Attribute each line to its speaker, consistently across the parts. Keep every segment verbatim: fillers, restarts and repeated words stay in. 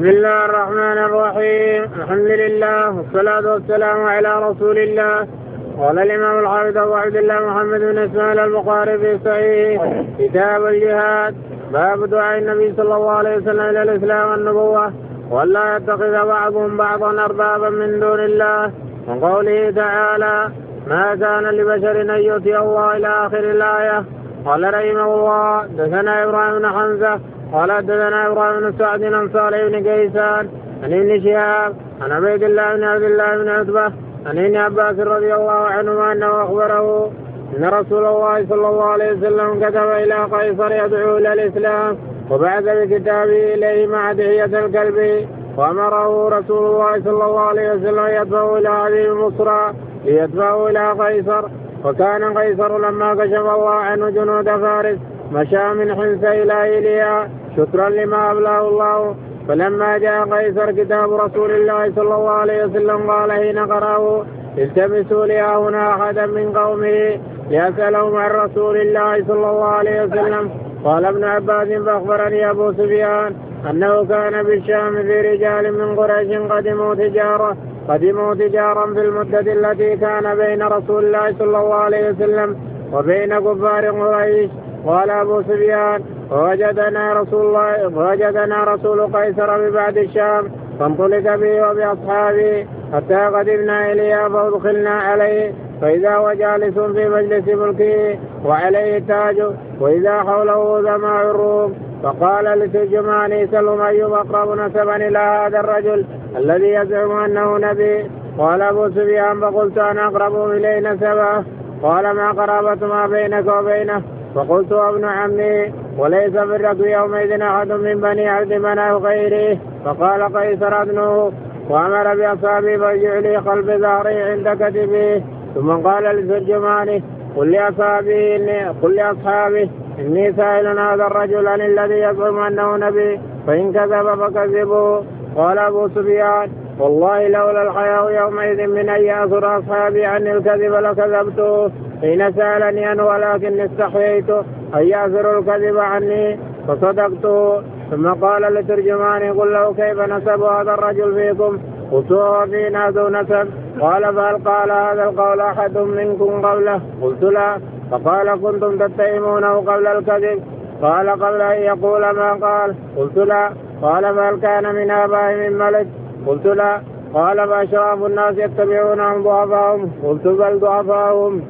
Speaker 1: بسم الله الرحمن الرحيم. الحمد لله والصلاة والسلام على رسول الله. قال الإمام الحافظ أبو عبد الله محمد بن إسماعيل البخاري في صحيح كتاب الجهاد باب دعاء النبي صلى الله عليه وسلم إلى الإسلام والنبوة ولا يتخذ بعضهم بعضا أربابا من دون الله وقوله تعالى ما كان لبشر أن يؤتي الله إلى آخر الآية. قال رحمه الله دثنا إبراهيم بن حمزة قال دثنا إبراهيم بن سعد عن صالح بن كيسان عن ابن شهاب عن عبيد الله بن عبد الله بن عتبة عن ابن عباس رضي الله عنهما أنه أخبره أن رسول الله صلى الله عليه وسلم كتب إلى قيصر يدعو إلى الإسلام وبعث بكتابه إليه مع دحية الكلب وأمره رسول الله صلى الله عليه وسلم يدفعه إلى هذه المصرى ليدفعه إلى قيصر. وكان قيصر لما كشف الله عنه جنود فارس مشى من حمص إلى إيليا شكرا لما أبلاه الله. فلما جاء قيصر كتاب رسول الله صلى الله عليه وسلم قال حين قرأه التمسوا لي هنا أحدا من قومه ليسألهم عن رسول الله صلى الله عليه وسلم. قال ابن عباس فأخبرني أبو سفيان أنه كان بالشام في رجال من قريش قدموا تجارة قدموا تجارا في المدة التي كان بين رسول الله صلى الله عليه وسلم وبين كفار قريش. قال أبو سفيان ووجدنا رسول الله ووجدنا رسول قيصر ببعد الشام فانطلق به وبأصحابه حتى قدمنا إليه فادخلنا عليه فإذا هو جالس في مجلس ملكه وعليه تاج وإذا حوله ذماء الروم. فقال لترجمان سلم أيهم أقرب نسبا إلى هذا الرجل الذي يزعم أنه نبي. قال أبو سفيان فقلت أنا أقرب إليه نسبا. قال ما قرابة ما بينك وبينه؟ فقلت ابن عمي وليس في الركب يومئذ أحد من بني عبد مناف غيره. فقال قيصر ابنه وأمر بأصحابه فارجع لي خلف ظهري عند كتفه. ثم قال لترجمانه قل لأصحابه إني قل لأصحابه إني سائل هذا الرجل عن الذي يزعم أنه نبي فإن كذب فكذبوه. قال أبو سفيان والله لولا الحياء يومئذ من أن يأثر أصحابي عني الكذب لكذبته حين سألني عنه ولكن استحييت أن يأثر الكذب عني فصدقته. ثم قال لترجمانه قل له كيف نسب هذا الرجل فيكم؟ قلت هو فينا ذو نسب. قال فهل قال هذا القول أحد منكم قبله؟ قلت لا. فقال كنتم تتهمونه قبل الكذب؟ قال قبل أن يقول ما قال؟ قلت لا. قال فهل كان من آبائهم من ملك؟ قلت لا. قال فأشراف الناس يتبعونهم ضعفاهم؟ قلت بل ضعفاهم.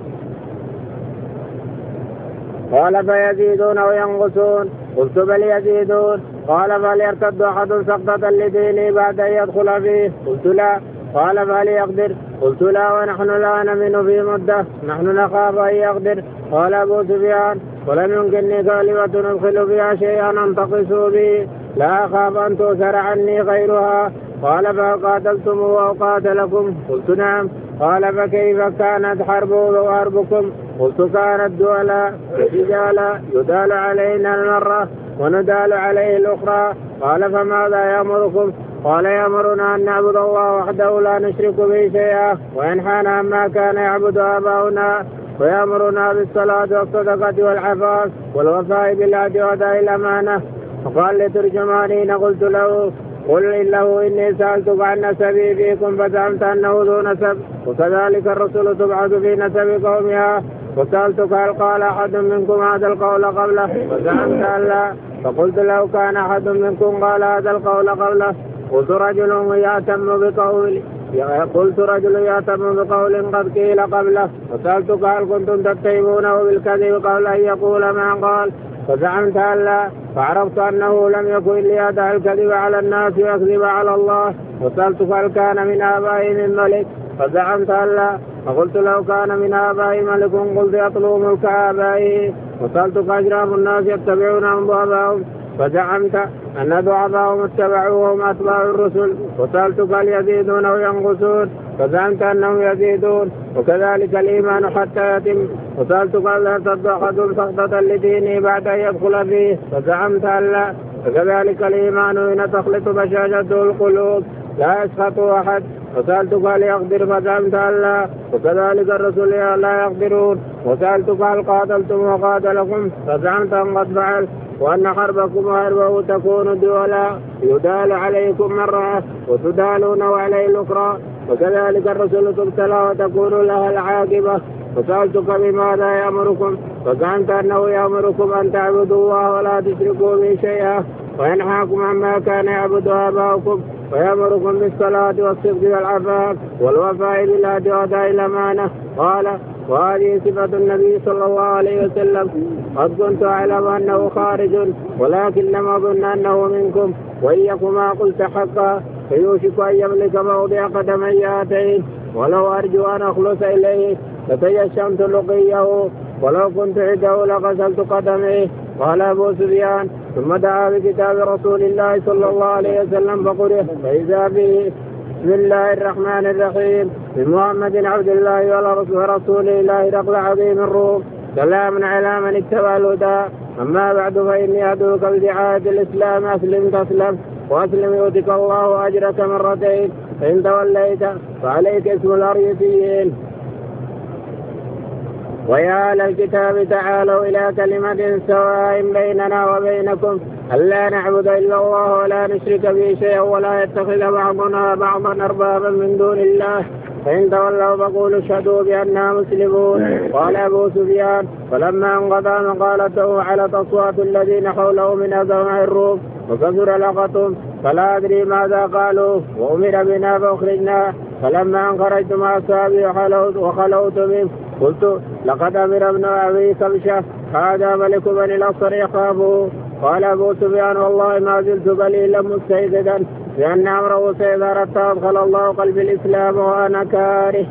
Speaker 1: قال فيزيدون وينقصون؟ قلت بل يزيدون. قال فهل يرتد أحد سقطة لدينه بعد أن يدخل فيه؟ قلت لا. قال فهل يقدر؟ قلت لا ونحن لا نمن في مدة نحن نخاف أن يقدر. قال أبو سفيان ولم يمكنني كلمة ندخل فيها شيئا أنتقصوا به لا أخاف أن تؤثر عني غيرها. قال فقاتلتموه أو قاتلكم؟ قلت نعم. قال فكيف كانت حربه وحربكم؟ قلت كانت دولا رجالا يدال علينا المرة وندال عليه الأخرى. قال فماذا يأمركم؟ قال يأمرنا أن نعبد الله وحده لا نشرك به شيئا وينحانا عما كان يعبد آباؤنا ويأمرنا بالصلاة والصدقة والعفاف والوفاء بالعهد وأداء الأمانة. فقال لترجمانين قلت له قل له إني سألتك عن نسبي فيكم فزعمت أنه ذو نسب وكذلك الرسل تبعث في نسب قومها. وسألتك هل قال أحد منكم هذا القول قبله؟ فزعمت أن لا. فقلت لو كان أحد منكم قال هذا القول قبله قلت رجل يأتم بقول قلت رجل يأتم بقول قد قيل قبله. وسألتك هل كنتم تتهمونه بالكذب قبل أن يقول ما قال؟ فزعمت أن لا. فعرفت أنه لم يكن ليدع الكذب على الناس ويكذب على الله. وسألتك هل كان من آبائهم من ملك؟ فزعمت أن لا. فقلت لو كان من آبائهم ملك قلت يطلب ملك آبائه. وسألتك أشراف الناس يتبعونهم ضعفاهم؟ فزعمت أن ضعفاهم اتبعوهم أتباع الرسل. وسألتك هل يزيدون أو ينقصون؟ فزعمت أنهم يزيدون وكذلك الإيمان حتى يتم. وسألتك هل يرتد أحد سقطة لدينه بعد أن يدخل فيه؟ فزعمت أن لا. وكذلك الإيمان حين تخلط بشاشته القلوب لا يسخط أحد. وسألتك هل يقدر فزعمت أن لا، وكذلك الرسول لا يقدرون. وسألتك هل قاتلتم وقاتلكم فزعمت أن قد فعل، وأن حربكم وحربه تكون دولا يدال عليكم مرة وتدالون عليه الأخرى، وكذلك الرسول تبتلى وتكون لها العاقبة. وسألتك بماذا يأمركم فزعمت أنه يأمركم أن تعبدوا الله ولا تشركوا به شيئا، وينهاكم عما كان يعبد آباؤكم، ويأمركم بالصلاة والصدق والعفاف والوفاء بالعهد وأداء الأمانة. قال: وهذه صفة النبي صلى الله عليه وسلم. قد كنت أعلم أنه خارج، ولكن لم أظن أنه منكم، وإيكما قلت حقا، فيوشك أن يملك موضع قدمي هاتين، ولو أرجو أن أخلص إليه لتيشمت لقيه، ولو كنت عده لغسلت قدميه. قال أبو سفيان: ثم دعا بكتاب رسول الله صلى الله عليه وسلم فقرئ، فإذا به: بسم الله الرحمن الرحيم، بمحمد عبد الله ورسول الله رقل عظيم الروم، سلام على من اتبع الهدى. أما بعد فإني أدعوك بدعاية الإسلام، أسلم تسلم، وأسلم يؤتك الله أجرك مرتين، فإن توليت فعليك اسم الأريسيين. ويا أهل الكتاب تعالوا إلى كلمة سواء بيننا وبينكم ألا نعبد إلا الله ولا نشرك به شيئا ولا يتخذ بعضنا بعضا أربابا من دون الله، فإن تولوا فقولوا اشهدوا بأننا مسلمون. قال أبو سفيان: فلما انقضى مقالته علت أصوات الذين حوله من أزمع الروم وكثر لغتهم، فلا أدري ماذا قالوا، وأمر بنا فأخرجنا. فلما أن خرجت مع أصحابي وخلوت منه قلت: لقد أمر ابن أبي كبشة هذا ملك بني الأصفر يخافه. قال أبو سفيان: والله ما زلت قليلا مستيقظا لأن أمره سيظهر حتى أدخل الله قلبي الإسلام وأنا كاره.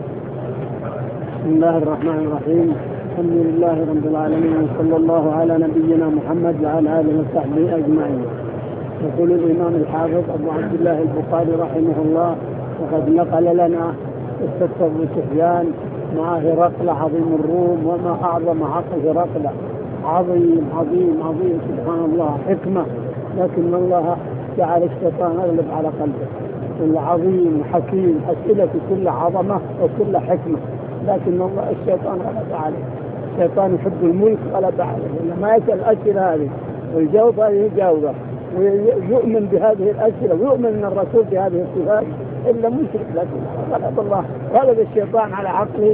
Speaker 2: بسم الله الرحمن الرحيم. الحمد لله رب العالمين، وصلى الله على نبينا محمد وعلى آله وصحبه أجمعين. يقول الإمام الحافظ أبو عبد الله البخاري رحمه الله: وقد نقل لنا قصة أبو سفيان مع هرقل عظيم الروم، وما أعظم حق هرقل، عظيم عظيم عظيم سبحان الله، حكمة، لكن الله جعل الشيطان يغلب على قلبه. العظيم حكيم، أسئلة كل عظمة وكل حكمة، لكن الله الشيطان غلب عليه. الشيطان يحب الملك غلب عليه، لما يسأل الأسئلة هذه ويجاوب هذه الجوابة ويؤمن بهذه الأسئلة ويؤمن أن الرسول بهذه الصفات إلا مشرك، لكن غلب الله غلب الشيطان على عقله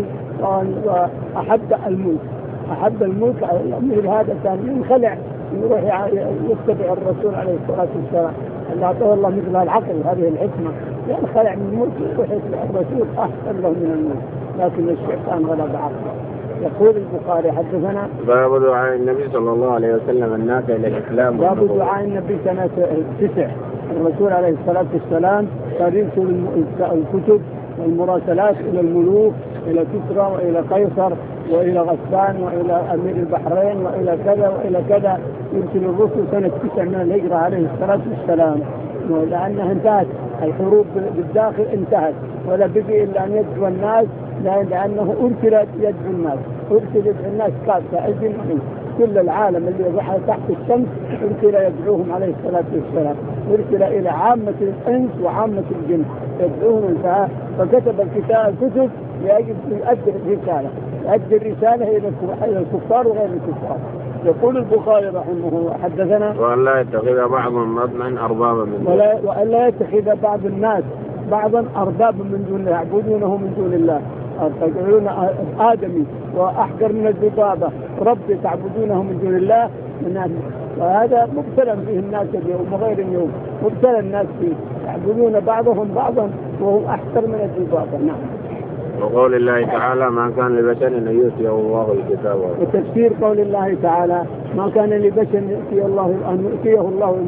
Speaker 2: وأحب الملك أحب الملك مثل هذا كان ينخلع يروح يتبع الرسول عليه الصلاة والسلام اللي أعطاه الله مثل العقل هذه الحكمة، ينخلع من الملك يروح يتبع الرسول أحسن له من الملك، لكن الشيطان غلب عقله. يقول البخاري: حدثنا
Speaker 1: باب دعاء النبي صلى الله عليه وسلم الناس إلى الإسلام.
Speaker 2: باب دعاء النبي سنة تسع. الرسول عليه الصلاة والسلام كان يرسل الكتب والمراسلات إلى الملوك، إلى كسرى وإلى قيصر وإلى غسان وإلى أمير البحرين وإلى كذا وإلى كذا، يرسل الرسل سنة تسع من الهجرة عليه الصلاة والسلام، لأنها انتهت الحروب بالداخل انتهت، ولا بقي إلا أن يدعو الناس، لأنه أرسل يدعو الناس، أرسل يدعو الناس كافة أجمعين، كل العالم اللي يضحى تحت الشمس أرسل يدعوهم عليه الصلاة والسلام، أرسل إلى عامة الإنس وعامة الجن يدعوهم. فكتب الكتاب كتب لأجل يؤدي الرسالة، يؤدي الرسالة إلى الكفار وغير الكفار. يقول البخاري رحمه الله: حدثنا:
Speaker 1: وألا يتخذ بعضهم مطمئن أربابا من دون
Speaker 2: الله، وألا يتخذ بعض الناس بعضا أربابا من دون الله يعبدونه من دون الله، تقولون آدمي وأحقر من الذبابة ربي تعبدونه من دون الله من أهل. وهذا مبتلى فيه الناس اليوم وغير اليوم، مبتلى الناس فيه يعبدون بعضهم بعضا وهم أحقر من الذبابة. نعم.
Speaker 1: وقول الله تعالى: ما كان لبشر أن يؤتيه الله الكتاب.
Speaker 2: وتفسير قول الله تعالى: ما كان لبشر أن يؤتيه الله أن يؤتيه الله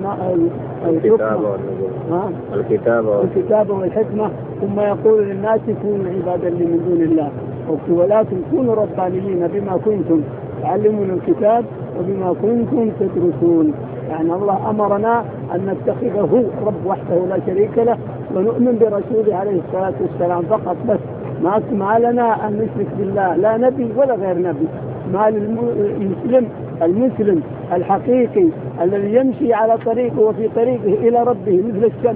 Speaker 1: الكتاب
Speaker 2: الكتاب والكتاب والحكمة، ثم يقول للناس كونوا عبادا لي من دون الله، ولكن كونوا ربانيين بما كنتم تعلمون الكتاب وبما كنتم تدرسون. يعني الله أمرنا أن نتخذه رب وحده لا شريك له، ونؤمن برسوله عليه الصلاة والسلام فقط بس. ما ما لنا أن نشرك بالله، لا نبي ولا غير نبي. ما للمسلم المسلم الحقيقي الذي يمشي على طريقه وفي طريقه إلى ربه مثل الشمس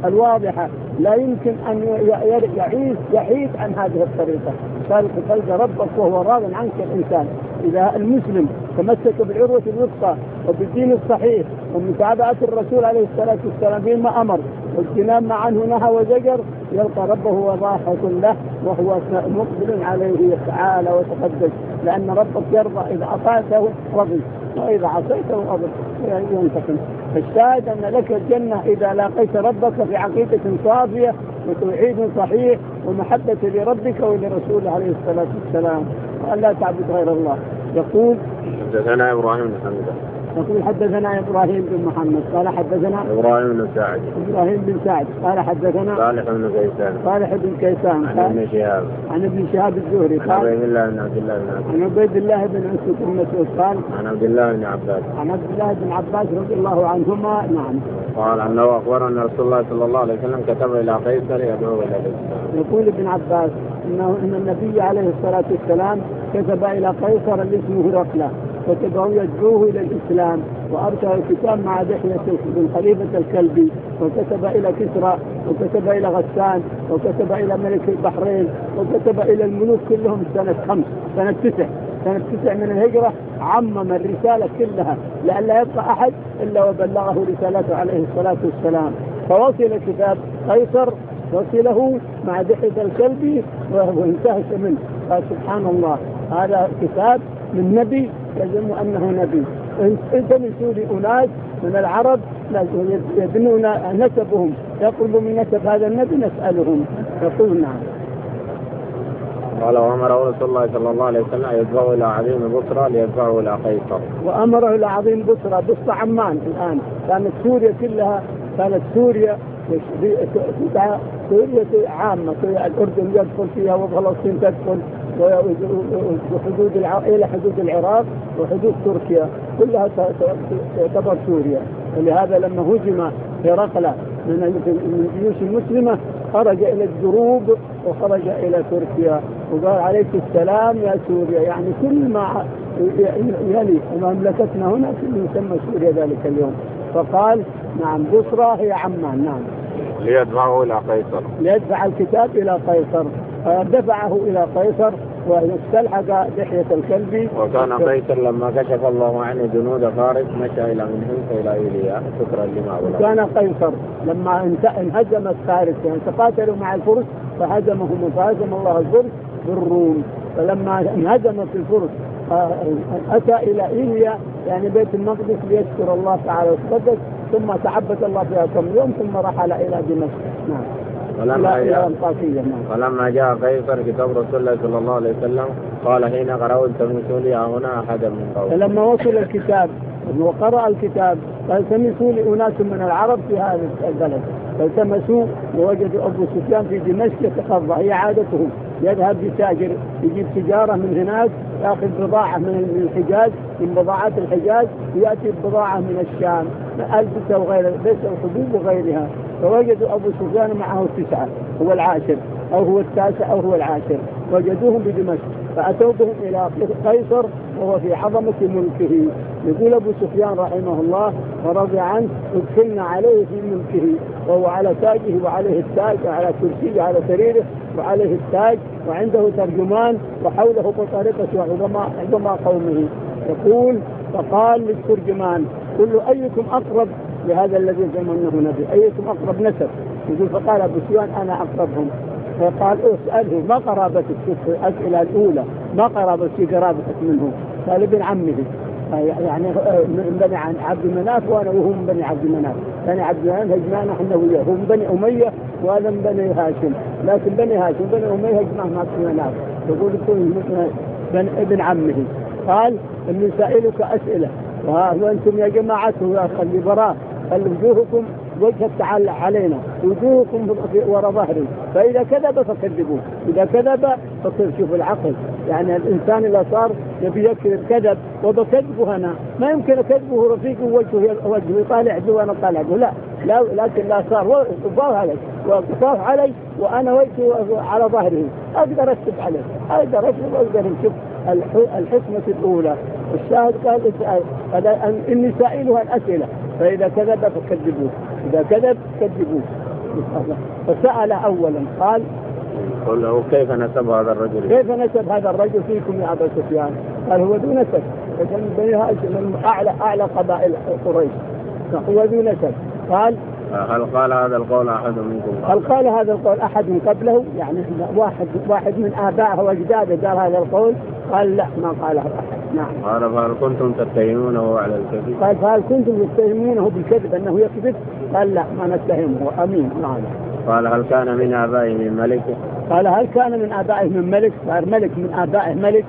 Speaker 2: الواضحة، لا يمكن أن يعيش يحيد عن هذه الطريقة. تلقى ربك وهو راض عنك الإنسان. إذا المسلم تمسك بالعروة الوثقى وبالدين الصحيح ومتابعة الرسول عليه الصلاة والسلام فيما أمر واجتناب ما عنه نهى وزجر، يلقى ربه وضاحك له وهو مقبل عليه تعالى وتقدس، لأن ربك يرضى إذا أطعته رضي وإذا عصيته أضل ينتقم. فالشاهد أن لك الجنة إذا لاقيت ربك في عقيدة صافية وتوحيد صحيح ومحبة لربك ولرسوله عليه الصلاة والسلام، وأن لا تعبد غير الله. يقول
Speaker 1: حدثنا إبراهيم بن حمزة
Speaker 2: يقول حدثنا إبراهيم بن محمد قال حدثنا
Speaker 1: إبراهيم بن سعد
Speaker 2: إبراهيم بن سعد قال حدثنا
Speaker 1: صالح بن كيسان
Speaker 2: صالح بن كيسان
Speaker 1: عن ابن شهاب
Speaker 2: عن ابن شهاب الزهري قال
Speaker 1: عن عبيد الله بن عبد الله بن عباس
Speaker 2: عن عبيد الله بن مسعود بن مسعود قال
Speaker 1: عن عبد الله بن عباس
Speaker 2: عن عبد الله بن عباس رضي الله عنهما نعم
Speaker 1: قال أنه أخبر أن رسول الله صلى الله عليه وسلم كتب إلى قيصر يدعو إلى الإسلام.
Speaker 2: يقول ابن عباس إنه إن النبي عليه الصلاة والسلام كتب إلى قيصر اللي اسمه هرقل وكتبه يدعوه إلى الإسلام، وأرسل الكتاب مع دحية بن خليفة الكلبي، وكتب إلى كسرى وكتب إلى غسان وكتب إلى ملك البحرين وكتب إلى الملوك كلهم سنة خمس سنة تسع سنة تسع من الهجرة. عمم الرسالة كلها لأن لا يبقى أحد إلا وبلغه رسالته عليه الصلاة والسلام. فوصل كتاب قيصر وصله مع دحية الكلبي وانتهش منه. سبحان الله، هذا كتاب من نبي يزعم أنه نبي. انت من سوري أناس من العرب يدنون نسبهم يقرب من نسب هذا النبي نسألهم. يقول نعم.
Speaker 1: قال وأمره رسول الله صلى الله عليه وسلم يدفعه إلى عظيم بصرى ليدفعه إلى قيصر.
Speaker 2: وأمره إلى عظيم بصرى. بصرى عمان الآن كانت سوريا كلها كانت سوريا سوريا عامة، الأردن يدخل فيها وفلسطين تدخل وحدود إلى حدود العراق وحدود تركيا كلها تعتبر سوريا. ولهذا لما هجم هرقل من الجيوش المسلمة خرج إلى الجنوب وخرج إلى تركيا وقال عليك السلام يا سوريا، يعني كل ما يلي مملكتنا هنا يسمى سوريا ذلك اليوم. فقال نعم بصرى هي عمان. نعم
Speaker 1: ليدفعه إلى قيصر
Speaker 2: ليدفع الكتاب إلى قيصر. دفعه إلى قيصر واستلحق دحية الكلبي.
Speaker 1: وكان قيصر لما كشف الله عنه جنود فارس مشى إلى منهم إلى إيليا شكرا لما أولا.
Speaker 2: وكان قيصر لما انهزمت فارس يعني تقاتلوا مع الفرس فهزمهم فهزم الله الفرس بالروم. فلما انهزمت الفرس أتى إلى إيليا يعني بيت المقدس ليشكر الله تعالى وتقدس، ثم تعبد الله فيها كم يوم ثم رحل إلى دمشق. نعم.
Speaker 1: ولما جاء ولما جاء قيصر كتاب رسول الله صلى الله عليه وسلم قال حين قرأوا التمسوا لي هنا أحدا من قوم.
Speaker 2: فلما وصل الكتاب وقرأ الكتاب قال تمسوا لي أناس من العرب في هذا البلد، فالتمسوا ووجدوا أبو سفيان في دمشق يتقضى، هي عادتهم يذهب بتاجر يجيب تجارة من هناك يأخذ بضاعة من الحجاز من بضاعات الحجاز ويأتي بضاعة من الشام ألبسة وغير ألبسة وحبوب وغيرها. فوجدوا أبو سفيان معه تسعة هو العاشر أو هو التاسع أو هو العاشر، وجدوهم بدمشق فأتوا بهم إلى قيصر وهو في عظمة ملكه. يقول أبو سفيان رحمه الله ورضي عنه ادخلنا عليه في ملكه وهو على تاجه وعليه التاج وعلى كرسيه على سريره وعليه التاج وعنده ترجمان وحوله بطارقة وعظماء عظماء قومه. يقول فقال للترجمان كل أيكم أقرب لهذا الذي زعم أنه نبي، أيكم أقرب نسب؟ يقول فقال أبو سفيان أنا أقربهم. فقال اسأله ما قرابتك في الأسئلة الأولى ما قرابتك قرابتك منه؟ قال ابن عمه يعني من بني عبد مناف وأنا وهو من بني عبد مناف، بني عبد مناف هجمانا احنا وياه، هو من بني أمية وهذا من بني هاشم، لكن بني هاشم بني أمية هجمانا مع عبد مناف يقول يكون ابن عمه. قال إني سائلك أسئلة وأنتم يا جماعته خلي براه خلي وجوهكم وجه التعال علينا وجوهكم وراء ظهري، فإذا كذب فكذبوه، إذا كذب فشوفوا العقل. يعني الإنسان اللي صار يبي يكذب كذب وبكذبه أنا ما يمكن أكذبه رفيقه وجهه وجهه يطالع جو وأنا طالع جو لا لا لكن لا صار وطاف علي وطاف علي وأنا وجهي على ظهره أقدر أكتب عليه أقدر أكتب أقدر نشوف الحكمة الأولى. الشاهد قال إني سائلها الأسئلة فإذا كذب فكذبوه إذا كذب كذبوه. فسأل أولا قال
Speaker 1: قل له كيف نسب هذا الرجل
Speaker 2: كيف نسب هذا الرجل فيكم يا أبا سفيان؟ قال هو ذو نسب، فكان بني هاشم من أعلى أعلى قبائل قريش، هو ذو نسب. قال
Speaker 1: هل قال هذا القول أحد منكم؟
Speaker 2: هل قال هذا القول أحد من قبله؟ يعني واحد واحد من آبائه وأجداده قال هذا القول؟ قال لا ما قاله أحد. نعم.
Speaker 1: قال فهل كنتم تتهمونه على الكذب؟
Speaker 2: قال فهل كنتم تتهمونه بالكذب أنه يكذب؟ قال لا ما نتهمه أمين. نعم.
Speaker 1: قال هل كان من آبائه من ملك؟
Speaker 2: قال هل كان من آبائه من ملك؟ صار ملك من آبائه ملك؟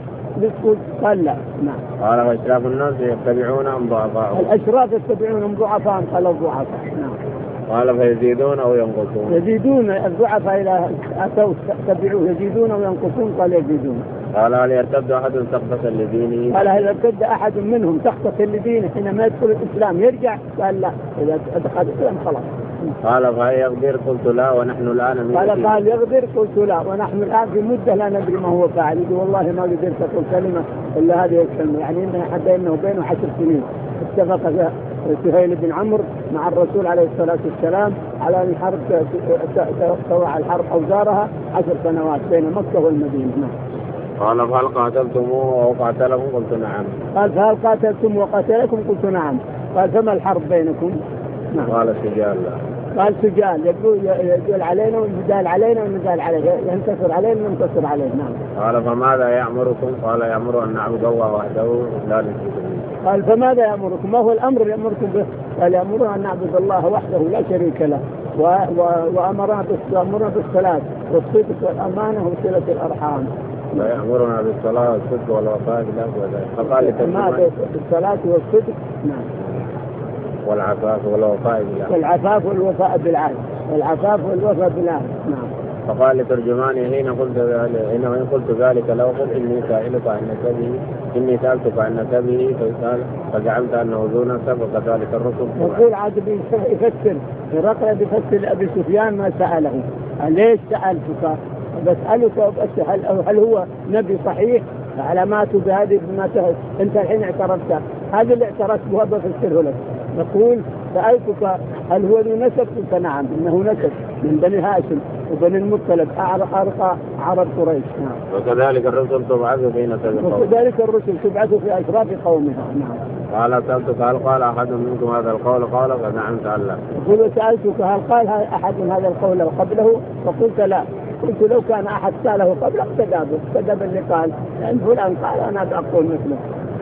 Speaker 2: قال لا. نعم.
Speaker 1: قال وأشراف الناس يتبعون أم ضعفاء؟
Speaker 2: الأشراف يتبعون أم ضعفاء؟ قال الضعفاء. نعم.
Speaker 1: قال فيزيدون أو ينقصون؟
Speaker 2: يزيدون، الضعفاء إذا أتوا تبعوه يزيدون أو ينقصون؟ قال يزيدون.
Speaker 1: قال هل يرتد أحد سقطة لدينه؟
Speaker 2: قال هل يرتد أحد منهم سقطة لدينه حينما يدخل الإسلام يرجع؟ قال لا، إذا دخل الإسلام خلاص.
Speaker 1: قال فهل يغدر؟ قلت لا ونحن الآن
Speaker 2: قال قال يغدر؟ قلت لا ونحن الآن في مدة لا ندري ما هو فاعل. يقول والله ما قدرت أقول كلمة إلا هذه الكلمة، يعني إنه حتى إنه بينه عشر سنين. اتفق سهيل بن عمرو مع الرسول عليه الصلاة والسلام على أن الحرب توقع الحرب أوزارها عشر سنوات بين مكة والمدينة.
Speaker 1: قال فهل قاتلتموه أو قاتلكم؟ قلت نعم.
Speaker 2: قال فهل قاتلتم وقاتلكم؟ قلت نعم. قال فما الحرب بينكم؟
Speaker 1: نعم. قال سجال.
Speaker 2: قال سجال، يقول يقول علينا ويجال علينا ونزال عليه، ينتصر علينا وننتصر عليه. نعم.
Speaker 1: قال فماذا يأمركم؟ قال يأمر أن نعبد الله وحده لا نشرك به.
Speaker 2: قال فماذا يأمركم؟ ما هو الأمر يأمركم به؟ قال يأمرنا أن نعبد الله وحده لا شريك له، وأمرنا بالصلاة والصدق والأمانة وصلة الأرحام.
Speaker 1: لا يأمرنا بالصلاة والصدق والوفاء بالعهد. فقال
Speaker 2: بالصلاة والصدق. نعم.
Speaker 1: والعفاف والوفاء بالعهد.
Speaker 2: والعفاف والوفاء بالعهد. والعفاف والوفاء بالعهد. نعم.
Speaker 1: فقال لترجماني حين قلت حين وإن قلت ذلك لو قل إني سائلك عن نسبه إني سألتك عن نسبه فزعمت أنه ذو نسب وكذلك الرسل.
Speaker 2: يقول عاد يفسر هرقل بيفسر لأبي سفيان ما سأله. ليش سألتك؟ بسألك هل, هل هو نبي صحيح؟ علاماته بهذه ما أنت الحين اعترفت، هذا اللي اعترفت به بفسره لك. نقول سألتك هل هو ذو نسب؟ قلت نعم إنه نسب من بني هاشم وبني المطلب أرقى عرب قريش. نعم.
Speaker 1: وكذلك الرسل تبعث في نسب قومها.
Speaker 2: وكذلك الرسل تبعث في أشراف قومها. نعم.
Speaker 1: قال سألتك هل قال أحد منكم هذا القول؟ قال فنعم تعالى.
Speaker 2: يقول سألتك هل قال أحد هذا القول قبله؟ فقلت لا. قلت لو كان أحد سأله قبله كذب كذب اللي قال لأن فلان قال أنا أقول مثله،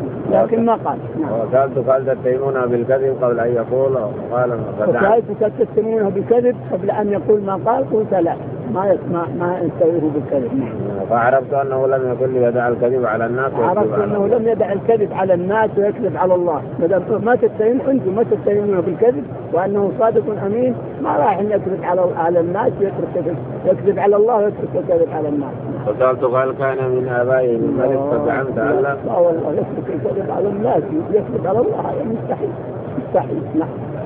Speaker 2: لكن ما قال. نعم.
Speaker 1: وسألتك هل تتهمونه بالكذب قبل أن يقول؟ قال
Speaker 2: وسألتك تتهمونه بالكذب قبل أن يقول ما قال؟ قلت لا ما ما ما يستويه بالكذب.
Speaker 1: فعرفت أنه لم يكن يدع الكذب على الناس.
Speaker 2: عرفت أنه لم يدع الكذب على الناس ويكذب على الله. ما تتهم أنتم ما تتهمونه بالكذب وأنه صادق أمين، ما راح أن يكذب على على الناس ويترك يكذب على الله ويترك الكذب على الناس.
Speaker 1: وسألتك هل كان من آبائه من ملك فزعمت أن لا؟
Speaker 2: لا والله يترك الكذب على الناس يكذب على الله، هذا مستحيل مستحيل. نعم.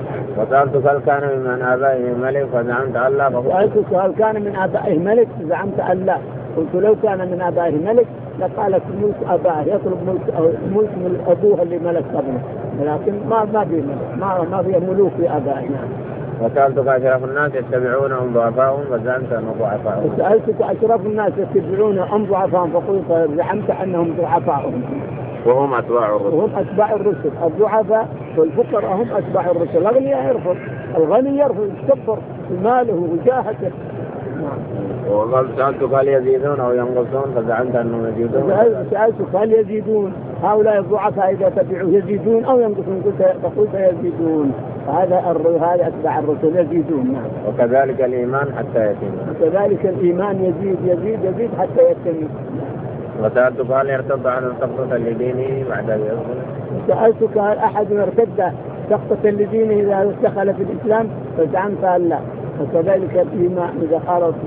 Speaker 1: وسألتك هل كان من آبائه ملك فزعمت أن لا؟
Speaker 2: سألتك هل كان من آبائه ملك فزعمت أن لا. قلت لو كان من آبائه ملك لقالت ملك آبائه يطلب ملك أو ملك من أبوه اللي ملك قبله، لكن ما ما في ملك ما ما في ملوك في آبائه.
Speaker 1: وسألتك أشرف الناس يتبعونهم ضعفاءهم فزعمت أنهم ضعفاءهم.
Speaker 2: وسألتك أشرف الناس يتبعونهم ضعفاءهم فقلت زعمت أنهم ضعفاءهم.
Speaker 1: وهم أتباع الرسل.
Speaker 2: وهم أتباع الرسل. الضعفاء والفقراء هم أتباع الرسل. الأغنياء يرفض، الغني يرفض يتكبر بماله وجاهته.
Speaker 1: وقال سألتك هل يزيدون أو ينقصون فزعمت أنهم يزيدون.
Speaker 2: سألتك هل يزيدون هؤلاء الضعفاء إذا تبعوا يزيدون أو ينقصون؟ فقلت يزيدون. هذا هذا أتباع الرسل يزيدون. نعم.
Speaker 1: وكذلك الإيمان حتى يتم.
Speaker 2: وكذلك الإيمان يزيد يزيد يزيد حتى يتم.
Speaker 1: وسألتك هل يرتد عن سقطة لدينه بعد أن يدخل؟
Speaker 2: سألتك هل أحد يرتد سقطة لدينه إذا دخل في الإسلام؟ فزعمت أن لا. وكذلك الإيمان إذا خالط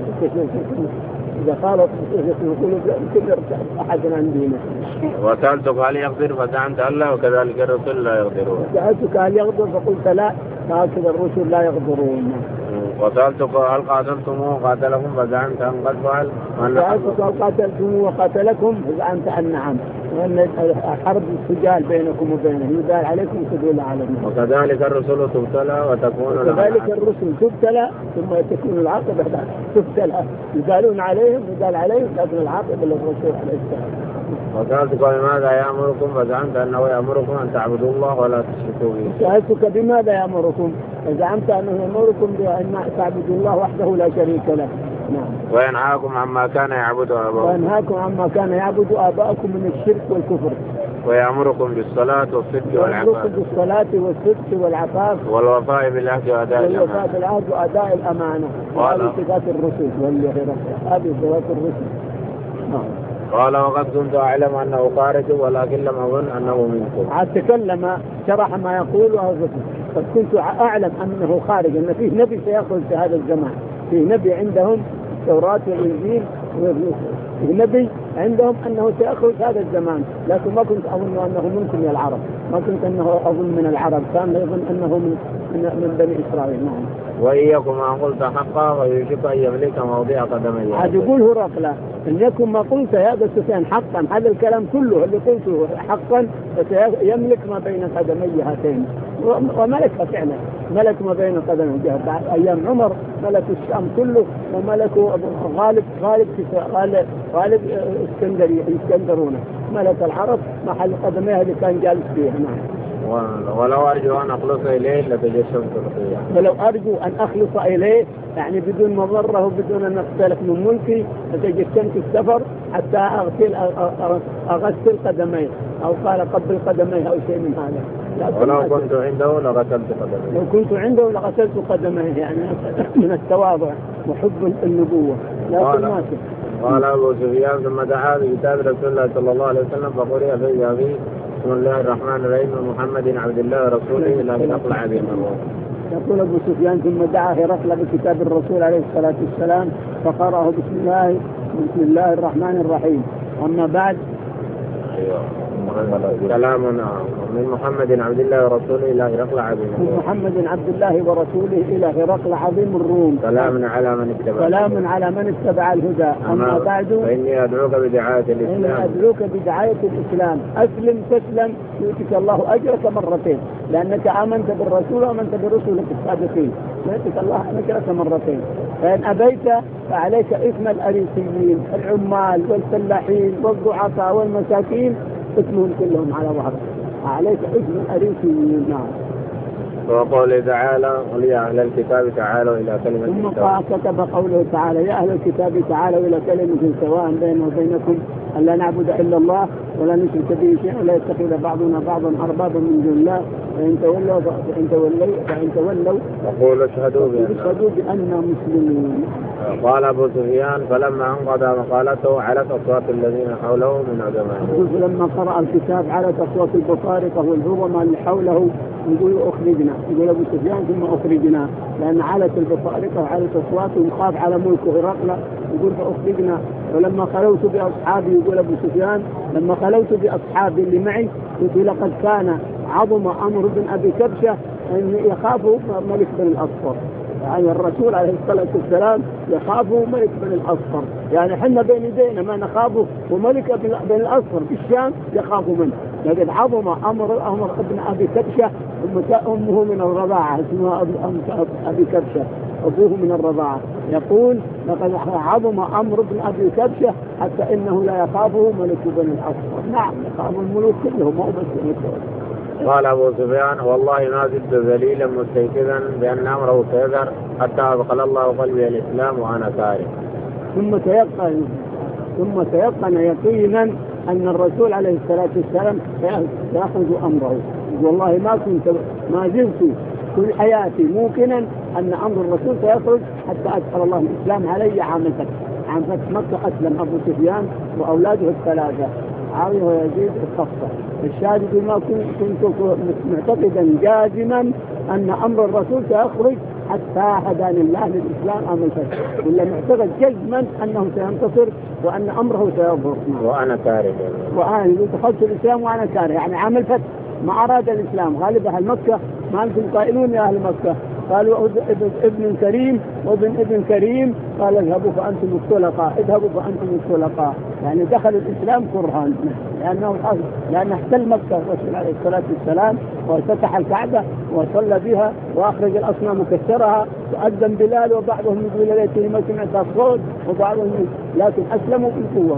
Speaker 2: إذا خالط يقول كل أحد عن دينه.
Speaker 1: وسألتك هل يغدر فزعمت أن لا وكذلك الرسل لا يغدرون.
Speaker 2: سألتك هل يغدر فقلت لا، فهكذا الرسل لا يغدرون.
Speaker 1: وسألتك هل قاتلتموه قاتلكم فزعمت أن قد فعل؟
Speaker 2: سألتك هل قاتلتموه وقاتلكم فزعمت أن نعم، وأن الحرب سجال بينكم وبينه، يدال عليكم تدل عليكم.
Speaker 1: وكذلك الرسل تبتلى وتكون
Speaker 2: وكذلك الرسل تبتلى ثم تكون العاقبة تبتلى، يدالون عليهم يدال عليهم لكن العاقبة للرسول عليه السلام.
Speaker 1: وسألتك بماذا يأمركم فزعمت أنه يأمركم أن تعبدوا الله ولا تشركوا به.
Speaker 2: سألتك بماذا يأمركم فزعمت أنه يأمركم بأن تعبدوا الله وحده لا شريك له. نعم.
Speaker 1: وينهاكم عما كان يعبد آباؤكم.
Speaker 2: وينهاكم عما كان يعبد آباؤكم من الشرك والكفر.
Speaker 1: ويأمركم بالصلاة والصدق والعفاف.
Speaker 2: ويأمركم بالصلاة والصدق والعفاف.
Speaker 1: والوفاء بالعهد وأداء الأمانة.
Speaker 2: والوفاء بالعهد وأداء الأمانة. هذه صفات الرسل والغيرة. هذه صفات الرسل. نعم.
Speaker 1: قال وقد كنت أعلم أنه خارج ولكن لم أظن أنه منكم.
Speaker 2: عاد تكلم شرح ما يقول قد كنت أعلم أنه خارج، أن فيه نبي سيخرج في هذا الزمان، فيه نبي عندهم التوراة والإنجيل، فيه نبي عندهم أنه سيخرج هذا الزمان، لكن ما كنت أظن أنه منكم من العرب، ما كنت أنه أظن من العرب، كان يظن أنه من من بني إسرائيل. نعم.
Speaker 1: وإياكم ما قلت حقا ويوشك أن يملك موضع قدمي.
Speaker 2: عاد يقول هرقل إن يكن ما قلت يا أبا سفيان حقا، هذا الكلام كله اللي قلته حقا يملك ما بين قدمي هاتين، وملكها فعلا، ملك ما بين قدمي. أيام عمر ملك الشام كله، وملكوا غالب غالب غالب, غالب اسكندري اسكندرونه، ملك العرب محل قدميها اللي كان جالس فيها. نعم.
Speaker 1: ولو أرجو أن أخلص إليه لتجشمت الخطيئة.
Speaker 2: ولو أرجو أن أخلص إليه يعني بدون مضرة وبدون أن أقتلك من ملكي لتجشمت السفر حتى أغسل أغسل قدميه، أو قال قبل قدميه أو شيء من هذا.
Speaker 1: ولو كنت عنده لغسلت قدميه.
Speaker 2: لو كنت عنده لغسلت قدميه، يعني من التواضع وحب النبوة.
Speaker 1: قال, قال أبو سفيان ثم دعا بكتاب رسول الله صلى الله عليه وسلم فقرئ في أبي بسم الله الرحمن الرحيم محمد عبد الله ورسوله إلى هرقل عظيم الروم.
Speaker 2: يقول أبو سفيان ثم دعا هرقل بكتاب الرسول عليه الصلاة والسلام فقرأه بسم الله بسم الله الرحمن الرحيم. أما بعد
Speaker 1: أيوه. كلام من محمد عبد الله ورسوله إلى هرقل عظيم الروم.
Speaker 2: من محمد عبد الله ورسوله إلى هرقل عظيم الروم.
Speaker 1: سلام على من اتبع
Speaker 2: سلام على من اتبع الهدى. أما بعد
Speaker 1: فإني أدعوك بدعاية الإسلام.
Speaker 2: إني أدعوك بدعاية الإسلام. أسلم تسلم يؤتك الله أجرك مرتين، لأنك آمنت بالرسول وآمنت برسولك السابقين، يؤتك الله أجرك مرتين. فإن أبيت فعليك إثم الأريسيين العمال والفلاحين والضعفاء والمساكين، اسمهم كلهم على ظهرك، عليك اسم الأريسيين. نعم.
Speaker 1: وقوله تعالى قل يا أهل الكتاب تعالوا إلى كلمة
Speaker 2: ثم كتب قوله تعالى يا أهل الكتاب تعالوا إلى كلمة سواء بيننا وبينكم ألا نعبد إلا الله ولا نشرك به شيئا ولا يتخذ بعضنا بعضا أربابا من دون الله فإن تولوا فإن تولوا فإن تولوا
Speaker 1: فقولوا اشهدوا
Speaker 2: بأننا مسلمون.
Speaker 1: قال أبو سفيان فلما انقضى مقالته علت أصوات الذين حوله من عظمائه.
Speaker 2: فلما قرأ الكتاب علت أصوات البطارقة والعظماء اللي حوله يقول أخرجنا، يقول أبو سفيان ثم أخرجنا، لأن علت البطارقة وعلت أصواتهم خاف على ملكه هرقل، يقول فأخرجنا. ولما خلوت بأصحابي يقول أبو سفيان لما خلوت بأصحابي اللي معي يقول لقد كان عظم أمر بن أبي كبشة أن يخافوا ملك بن الأصفر، يعني الرسول عليه الصلاة والسلام يخافوا ملك بن الأصفر، يعني حنا بين يدينا ما نخافه وملك بن الأصفر في الشام يخافوا منه، لقد عظم أمر أمر ابن أبي كبشة أمه من الرضاعة اسمها أبي كبشة أبوه من الرضاعة، يقول لقد عظم أمر ابن أبي كبشة حتى إنه لا يخافه ملك بن الأصفر. نعم يخاف الملوك كلهم مو بس ملك.
Speaker 1: قال أبو سفيان والله ما زلت ذليلا مستيقظا بأن أمره سيظهر حتى أدخل الله قلبي الإسلام وأنا كاره.
Speaker 2: ثم تيقن ثم تيقن يقينا أن الرسول عليه الصلاة والسلام سيأخذ أمره. والله ما كنت ما زلت كل حياتي موقنا أن أمر الرسول سيخرج حتى أدخل الله الإسلام علي عام الفتح. عام فتح مكة أسلم أبو سفيان وأولاده الثلاثة معاوية ويزيد الصفة. الشاهد ما كنت معتقدا جازما أن أمر الرسول سيخرج حتى هداني الله للإسلام عام الفتح، ولا معتقد جزما أنه سينتصر وأن أمره سيظهر.
Speaker 1: وأنا كاره
Speaker 2: وأنا دخلت الإسلام وأنا كاره، يعني عام الفتح ما أراد الإسلام. غالب أهل مكة ما أنتم قائلون يا أهل مكة قالوا ابن, ابن كريم وابن ابن كريم، قال اذهبوا فأنتم الطلقاء، اذهبوا فأنتم الطلقاء. يعني دخل الإسلام كرها، لأنه لأنه احتل مكة الرسول عليه الصلاة والسلام وفتح الكعبة وصلى بها وأخرج الأصنام وكسرها وأذن بلال، وبعضهم يقول ليتني ما سمعت الصوت وبعضهم، لكن أسلموا بالقوة.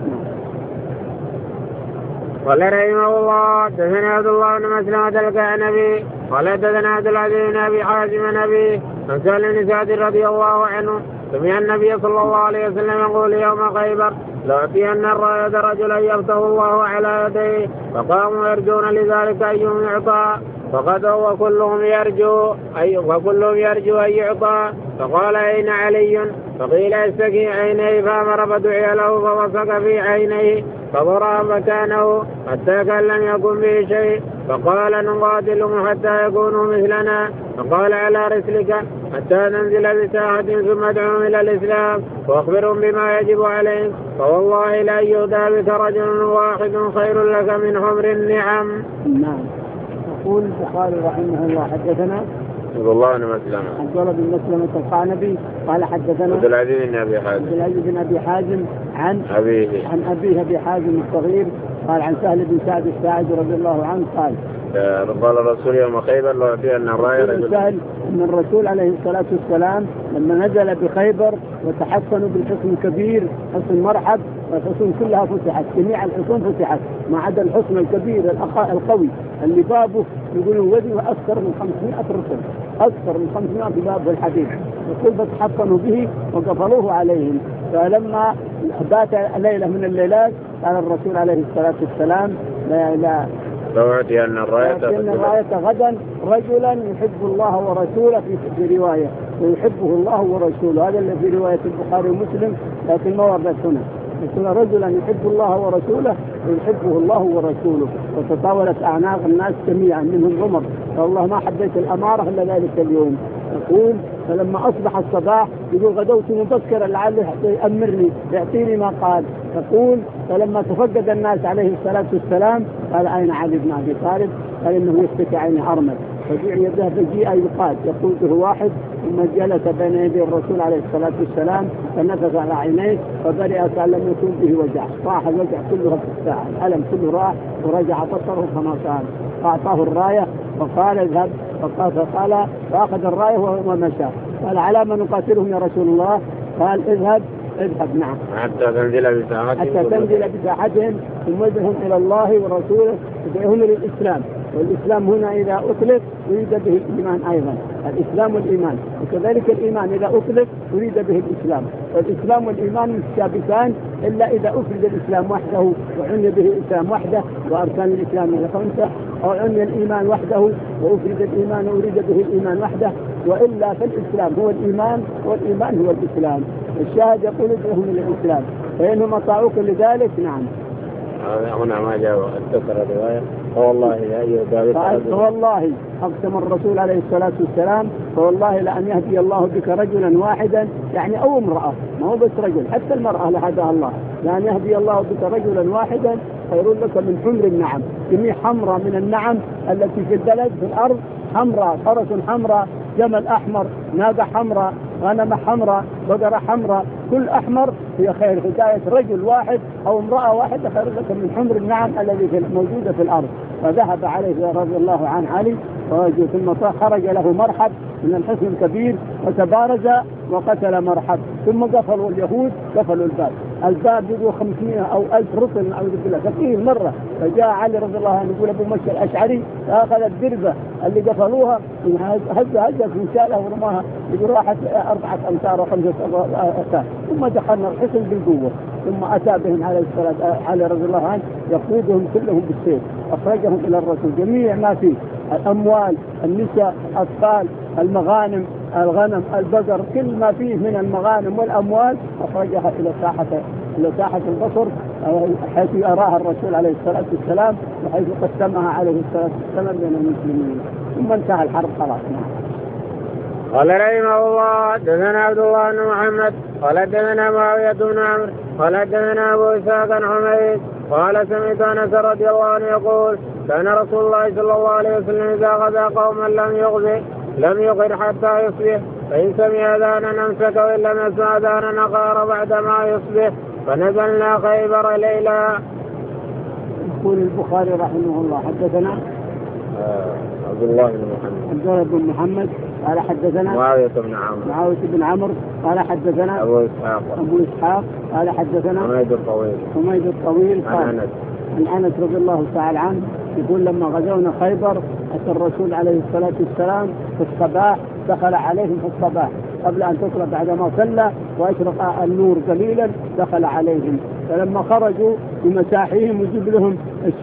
Speaker 1: قال رحمه الله حدثنا عبد الله بن مسلمة الكعنبي قال حدثنا عبد العزيز بن ابي حازم النبي عن سهل بن سعد رضي الله عنه سمع النبي صلى الله عليه وسلم يقول يوم خيبر لأعطين الراية رجلا يفتح الله على يديه، فقاموا يرجون لذلك أيهم يعطى، فغدوا وكلهم يرجو أي وكلهم يرجو أن يعطى، فقال أين علي؟ فقيل استكي عينيه، فأمر فدعي له فوسك في عينيه فضرب مكانه حتى كان لم يكن به شيء، فقال نقاتلهم حتى يكونوا مثلنا، فقال على رسلك حتى تنزل بساحة ثم ادعوهم إلى الإسلام واخبرهم بما يجب عليهم، فوالله لا يهدى بك رجل واحد خير لك من حمر النعم.
Speaker 2: نعم. يقول البخاري رحمه الله حدثنا
Speaker 1: عبد الله بن مسلمة
Speaker 2: عبد الله بن مسلمة القعنبي قال حدثنا
Speaker 1: عبد العزيز بن ابي حازم
Speaker 2: عبد العزيز بن ابي حازم عن
Speaker 1: أبيه
Speaker 2: عن ابيه ابي حازم الصغير قال عن سهل بن سعد الساعدي رضي الله عنه قال
Speaker 1: قال الرسول يوم خيبر لأعطين الراية رجل.
Speaker 2: سهل ان الرسول عليه الصلاة والسلام لما نزل بخيبر وتحصنوا بالحصن الكبير حصن مرحب، والحصون كلها فتحت، جميع الحصون فتحت ما عدا الحصن الكبير القوي اللي بابه يقولون وزنه أكثر من خمسمائة رسل، أكثر من خمسمائة باب الحديد، يقول فتحصنوا به وقفلوه عليهم. فلما بات ليلة من الليلات قال الرسول عليه الصلاة والسلام لا لا
Speaker 1: لأعطين الراية
Speaker 2: غدا رجلا يحب الله ورسوله في رواية ويحبه الله ورسوله، هذا اللي في رواية البخاري ومسلم لكن ما ورد هنا، يقول رجلا يحب الله ورسوله ويحبه الله ورسوله. وتطاولت أعناق الناس جميعا منهم عمر، والله ما حبيت الأمارة إلا ذلك اليوم. يقول فلما أصبح الصباح يقول غدوت مبكرا لعله يأمرني يعطيني ما قال. يقول فلما تفقد الناس عليه الصلاة والسلام قال أين علي بن أبي طالب؟ قال إنه يشتكي عيني أرمل، فجاء يده فجيء يقال يقول به واحد ثم جلس بين يدي الرسول عليه الصلاة والسلام فنفث على عينيه فبرئ كان لم يكن به وجع، راح الوجع كله في الساعة، الألم كله راح ورجع بصره كما كان. فأعطاه الراية وقال اذهب، فقال فقال فأخذ الراية ومشى. قال على ما نقاتلهم يا رسول الله؟ قال اذهب اذهب نعم
Speaker 1: حتى تنزل بساحتهم
Speaker 2: حتى تنزل بساحتهم ثم ادعهم إلى الله ورسوله ادعهم للإسلام. والإسلام هنا إذا أطلق يريد به الإيمان أيضا، الإسلام والإيمان، وكذلك الإيمان إذا أطلق يريد به الإسلام. والإسلام والإيمان متشابهان إلا إذا أفرد الإسلام وحده وعني به الإسلام وحده وأركان الإسلام هي خمسة، أو عني الإيمان وحده وأفرد الإيمان وأريد به الإيمان وحده، وإلا فالإسلام هو الإيمان والإيمان هو الإسلام. الشاهد يقول ادعهم إلى الإسلام فإنهم أطاعوك لذلك. نعم
Speaker 1: هنا ما جاء اتصل الرواية فوالله لا يهدى بك
Speaker 2: فوالله أقسم الرسول عليه الصلاة والسلام فوالله لأن يهدي الله بك رجلا واحدا، يعني أو امرأة، ما هو بس رجل، حتى المرأة لهداها الله، لأن يهدي الله بك رجلا واحدا خير لك من حمر النعم. جميع حمراء من النعم التي في البلد في الأرض حمراء، فرس حمراء، جمل أحمر، ناقة حمراء، غنم حمراء، بقرة حمراء، كل أحمر هي خير. هداية رجل واحد أو امرأة واحدة خير لك من حمر النعم الذي موجودة في الأرض. فذهب عليه رضي الله عن علي ثم خرج له مرحب من الحصن الكبير وتبارز وقتل مرحب، ثم قفلوا اليهود قفلوا الباب، الباب يقول خمسمائة أو ألف رطل أعوذ بالله كثير مرة. فجاء علي رضي الله عنه يقول أبو مشي الأشعري فأخذ الدربة اللي قفلوها هز هزت من شالها ورماها، يقول راحت أربعة أمتار وخمسة أمتار، ثم دخلنا الحصن بالقوة، ثم أتى بهم عليه الصلاة علي رضي الله عنه يقودهم كلهم بالسيف، أخرجهم إلى الرسول جميع ما فيه الأموال، النساء، الأطفال، المغانم، الغنم، البقر، كل ما فيه من المغانم والأموال أخرجها إلى ساحة إلى ساحة البصر حيث أراها الرسول عليه الصلاة والسلام وحيث قسمها عليه الصلاة والسلام بين المسلمين، ثم انتهى الحرب خلاص.
Speaker 1: قال رحمه الله حدثنا عبد الله بن محمد قال حدثنا معاوية بن عمرو قال حدثنا أبو إسحاق عن حميد قال سمعت أنس رضي الله عنه يقول كان رسول الله صلى الله عليه وسلم إذا غزا قوما لم يغزه لم يقر حتى يصبح، فإن سمع أذانا أمسك وإن لم يسمع أذانا أقار بعدما يصبح. فنزلنا خيبر ليلا.
Speaker 2: يقول البخاري رحمه الله حدثنا
Speaker 1: عبد الله بن محمد
Speaker 2: عبد الله بن محمد قال حدثنا
Speaker 1: معاوية بن عمرو
Speaker 2: معاوية بن عمرو قال حدثنا
Speaker 1: أبو إسحاق
Speaker 2: أبو إسحاق قال حدثنا
Speaker 1: حميد الطويل
Speaker 2: حميد الطويل
Speaker 1: عن أنس
Speaker 2: عن أنس رضي الله تعالى عنه يقول لما غزونا خيبر أتى الرسول عليه الصلاة والسلام في الصباح، دخل عليهم في الصباح قبل أن تطلع بعدما صلى وأشرق النور قليلا دخل عليهم، فلما خرجوا بمساحيهم وجب لهم